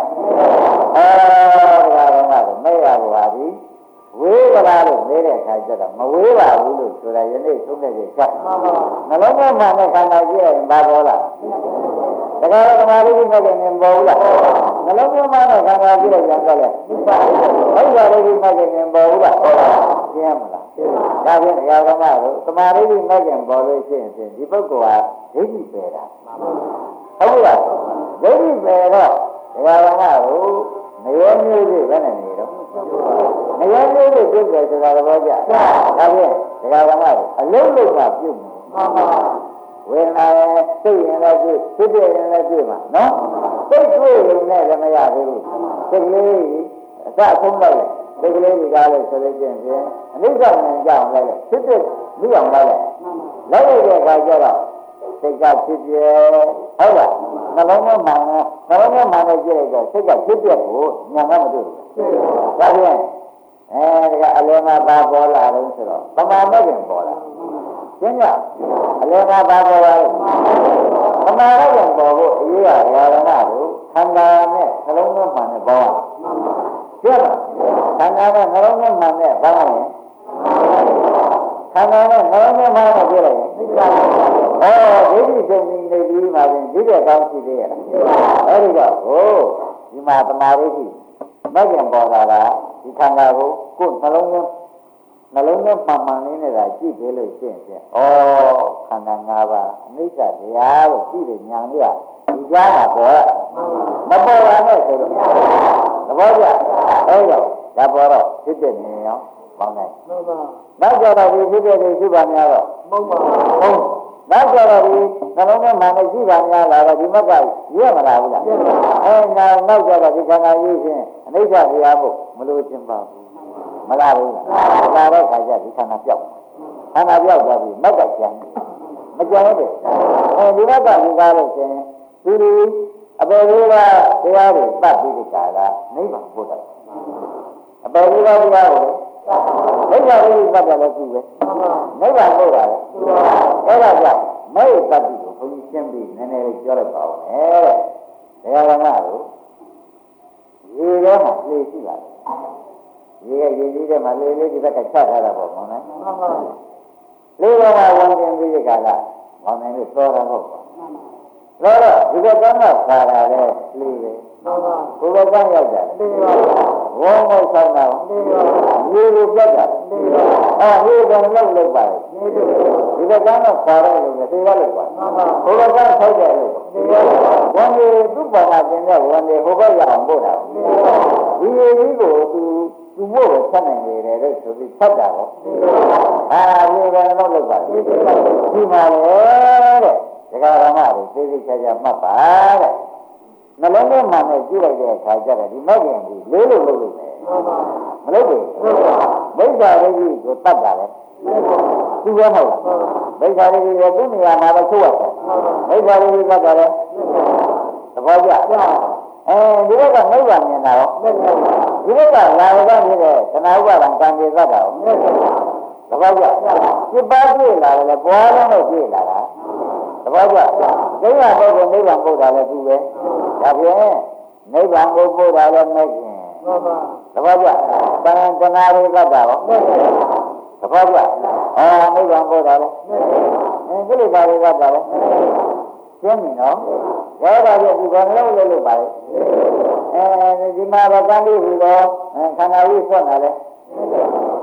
အဲဒါကတော့မဲ့ရသွားပြီဝေးကလားလို့နေတဲ့ခါကျတော့မဝေးပါဘူးလို့ဆိုတာယနေ့သုံးတဲ့ချက်ချက်နှလုံးထဲမှာနဲ့ခန္ဓာရှိရင်ဘာပေါ်လားတခါတော့ဓမ္မလေးကြီးနဲ့နေမပေါ်ဘူးလားနှလုံးထဲမှာနဲ့ခန္ဓာရှိလိုက်ရင်တော့လေဘုရားလေးကြီးနဲ့နေမပေါ်ဘူးလားကျင်းမလားဒါဖြင့်တရားဓမ္မတို့သမာဓိနဲ့ကျင်ပေါ်လို့ရှိရင်ဒီပုဂ္ဂိုလ်ဟာဒိဋ္ဌိပယ်တာဟုတ်လားဒိဋ္ဌိပယ်တော့တရားဓမ္မတို့မရောမျိုးတွေဘယ်နဲ့နေတော့မရောမျိုးတွေပြုတ်တယ်ဆိုတာတော့ကြဒါဖြင့်တရားဓမ္မတို့အလုံးလုံးကပြုတ်ဝေဒနာရဲ့စိတ်ရင်လည်းပြုတ်ဖြစ်ပြရင်လည်းပြုတ်မှာနော်စိတ်တွေ့ရင်လည်းမရသေးဘူးစိတ်လေးအစအဆုံးလိုက်စိတ်ကလေးဒီကားလေးဆိုလို့ချင်းဖြင့်အနိစ္စဉာဏ်ကြောင့်လည်းဖြစ်ဖြစ်ပြီးအောင်လည်းလိုက်ရတဲ့အခါကျတော့စိတ်ကဖြစ်ပြဟုတ်လားနှလုံးထဲမှာနှလုံးထဲမှာလည်းကြည့်လိုက်တော့စိတ်ကဖြစ်ပြကိုဉာဏ်ကမတွေ့ဘူးဒါဖြင့်အဲဒီကအလယ်မှာပါပေါ်လာတော့ဆိုတော့ပမာမဲ့ခင်ပေါ်လာရှင်းကြအလယ်မှာပါပေါ်လာလို့ပမာမဲ့ခင်ပေါ်ဖို့အရေးရရရနာတို့ခန္ဓာနဲ့နှလုံးထဲမှာနဲ့ပေါ်ရကျက်ခန္ဓာနဲ့နှလုံးထဲမှာနဲ့ဘာလဲခန္ဓာနဲ့နှလုံးထဲမှာနဲ့ပြလိုက်ရင်ဩဒိဋ္ဌိဆုံးပြီးနေပြီးမှပြင်ဒီတဲ့ကောင်းရှိသေးရလားအဲဒီတော့ဟိုဒီမှာတမာရိရှိမကျင်ပေါ်လာတာဒီခန္ဓာကိုကိုယ်နှလုံးထဲနှလုံးထဲမှန်မှန်လေးနဲ့သာကြည့်သေးလို့ရှင်းရှင်းဩခန္ဓာ၅ပါးအနိစ္စတရားလို့ကြည့်တယ်ညာလေးကဒီကြားတာပေါ်မပေါ်ပါနဲ့ဆိုတော့သဘောကျအဲ့တော့ဒါပေါ်တော့ဖြစ်တဲ့နေရောပေါင်းနိုင်မှန်ပါနောက်ကြတော့ဒီဖြစ်တဲ့ဒီရှိပါများတော့မဟုတ်ပါဘူးဟုတ်နောက်ကြတော့ဒီနှလုံးထဲမှာလည်းရှိပါများလာတော့ဒီမက်ကရရမလားဘူးလားအဲနောက်နောက်ကြတော့ဒီခန္ဓာကြီးချင်းအနိစ္စတရားမို့မလို့ချင်းပါဘူးမလားဘူးလားဒါတော့ခါကြဒီခန္ဓာပြောက်ခန္ဓာပြောက်သွားပြီမက်ကကျန်မကျန်ဘူးအဲဒီမက်ကဒီကားလို့ချင်းဒီဒီအပေလေးကတရားတွေတတ်ပြီးဒီကာကနိဗ္ဗာန်ဖို့တယ်အပေလေးကတရားကိုနိဗ္ဗာန်လေးတတ်တယ်လည်းကြည့်ပဲနိဗ္ဗာန်ဖို့တာလေအဲ့ဒါကြောင့်မဲ့တတ်ပြီးကိုဘုန်းကြီးရှင်းပြီးနည်းနည်းလေးပြောလိုက်ပါဦးမယ်တရားဓမ္မတို့ရေထဲမှာလေရှိပါတယ်ရေကရေကြီးထဲမှာလေလေးဒီဘက်ကချထားတာပေါ့မောင်နော်လေတော့ကဝန်ကျင်ပြီးဒီကာကမောင်နိုင်လေးသောတာဟုတ်ပါတော့ဒီကကံကခါတာလေလေးပဲဘုရားကံရောက်တာလေးပါဝေါမောက်ဆောင်တာလေးပါရေလိုပြတ်တာလေးပါအာရေကံလောက်လောက်ပါဒီကကံကခါတယ်လို့သေရလို့ပါဘုရားကံဆောက်တယ်လို့ဝန်ဒီသူ့ပေါ်မှာသင်တဲ့ဝန်ဒီဟိုဘက်ရအောင်ပို့တာဒီရေကြီးကိုသူသူ့ဖို့ဆက်နိုင်နေတယ်လို့ဆိုပြီးဖတ်တာပေါ့အာရေကံလောက်လောက်ပါဒီမှာလေတဲ့ဒီကရမတွေသိသိချာချာမှတ်ပါတဲ့နှလုံးထဲမှာနဲ့ကြည့်လိုက်တဲ့အခါကျတော့ဒီမဲ့ခင်ကြီးလေးလို့လုပ်လို့မယ်မလုပ်ဘူးမိစ္ဆာရိကြီးကိုတတ်တာလေသူရမဟုတ်မိစ္ဆာရိကြီးကိုသူ့နေရာမှာပဲချုပ်ရတယ်မိစ္ဆာရိကြီးတတ်တာလေသဘောကျအဲဒီဘက်ကနိဗ္ဗာန်မြင်တာရောဒီဘက်ကလာရတဲ့ဖြစ်တဲ့သနာဥပါဒံကံပြေသတ်တာရောသဘောကျစိတ်ပါးပြေလာတယ်လေပွားလုံးနဲ့ပြေလာတာသဘောကျဒိဋ္ဌိဘုရားနိဗ္ဗာန်ပို့တာလည်းသူပဲဒါဖြင့်နိဗ္ဗာန်ကိုပို့တာလည်းမဲ့ခင်သဘောကျတဏှာတဏှာတွေသတ်တာရောသဘောကျအာနိဗ္ဗာန်ပို့တာလည်းအဲကိလေသာတွေသတ်တာလည်းရှင်းပြီနော်ဒါပါပြဒီဘာလို့လဲလို့ပါလဲအဲဒီမှာတော့ကံပြီးပြီးတော့ခန္ဓာကြီးဆွတ်လာတယ်သ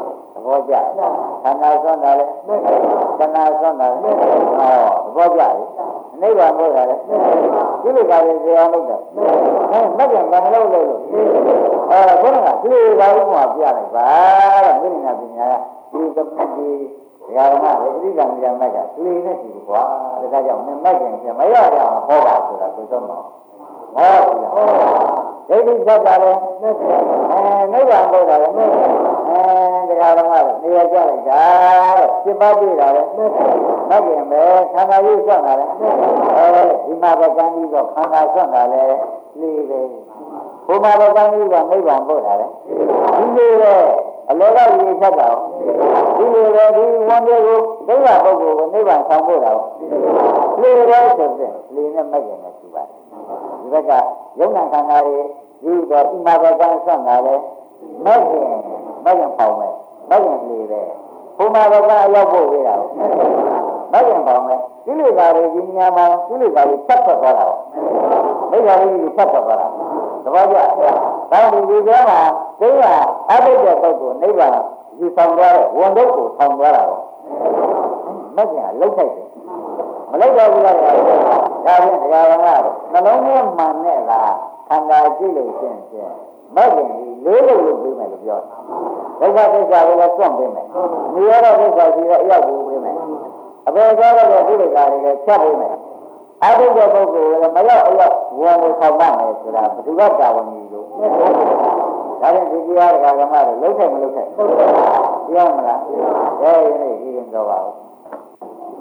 ဘောကြခန္ဓာဆွမ်းတာလေခန္ဓာဆွမ်းတာလေဟောဘောကြလေနိဗ္ဗာန်ဘုရားလေဒီလိုကလည်းဇေယျလို့တယ်အဲမက်ကံကံလို့လို့အဲဘုရားကဒီလိုပါလို့မှပြလိုက်ပါတဲ့မိညာပညာကဒီသမီးဒီဓမ္မလေအဓိကံဉာဏ်မက်ကဒီနဲ့ဒီကွာဒါကြောင့်မက်ကံပြမရရအောင်ဟောတာဆိုတာကိုသုံးတော့ဟောပြီလားဒိဋ္ဌိသက်တာလေအဲနိဗ္ဗာန်ဘုရားလေအဲတရားဓမ္မလေနေရာကြလိုက်တာတဲ့ပြပါပြတာလေမက်ကံပဲခန္ဓာကြီးဆွမ်းတာလေအဲဒီမှာပဲကံကြီးတော့ခန္ဓာဆွမ်းတာလေလေးပဲဘုမာဘကံကြီးကနိဗ္ဗာန်ဘုရားလေဒီလိုပဲအလောကကြီးဖြတ်တာဒီလိုပဲဒီဝန်တွေကိုဒိဋ္ဌိပုဂ္ဂိုလ်ကိုနိဗ္ဗာန်ဆောင်ဖို့တာလေရဲဆိုတဲ့လေနဲ့မက်ကံနဲ့ရှိပါတယ်ဒီဘက်ကယုံနာခန္ဓာတွေဒီတော့ဒီမှာပဲကံဆွမ်းတာလေမက်ကံမက်ကံပေါင်းမယ်မက်ကံလေးပဲဘုမာဘကအရောက်ဖို့ရတာမက်ကံပေါင်းမယ်ဒီလိုပါလေဒီညာမှာဒီလိုပါလေဖြတ်ထွက်သွားတာမိစ္ဆာလေးကြီးဖြတ်ထွက်သွားတာသဘောကျတောင်းဒီဒီကျမ်းမှာသိကအဘိဓမ္မာပုဂ္ဂိုလ်နိဗ္ဗာန်ယူဆောင်သွားတဲ့ဝန်တုပ်ကိုဆောင်သွားတာပေါ့မက်ကင်ကလှုပ်ထိုက်တယ်မလှုပ်တော့ဘူးလားဒါဖြင့်တရားတော်ကနှလုံးထဲမှန်နဲ့လားခန္ဓာကြည့်လို့ရှင်းရှင်းမက်ကင်ကြီးလေးလို့လုပ်ပေးမယ်လို့ပြောတယ်ဒုက္ခသစ္စာကိုလည်းစွန့်ပေးမယ်နိရောဓသစ္စာကြီးလည်းအရောက်ကိုပေးမယ်အပေကြောတော့ဒီလိုကားတွေလည်းဖြတ်ပေးမယ်အဘိဓမ္မာပုဂ္ဂိုလ်ကမရောက်အရောက်ဝန်ကိုဆောင်တတ်မယ်ဆိုတာဘယ်သူကတာဝန်ကြီးလို့ဒါဖြင့်ဒီတရားဓမ္မတွေလုံးထိုက်မလုံးထိုက်တရားမလားဒါရင်လည်းဒီရင်တော့ပါဘူး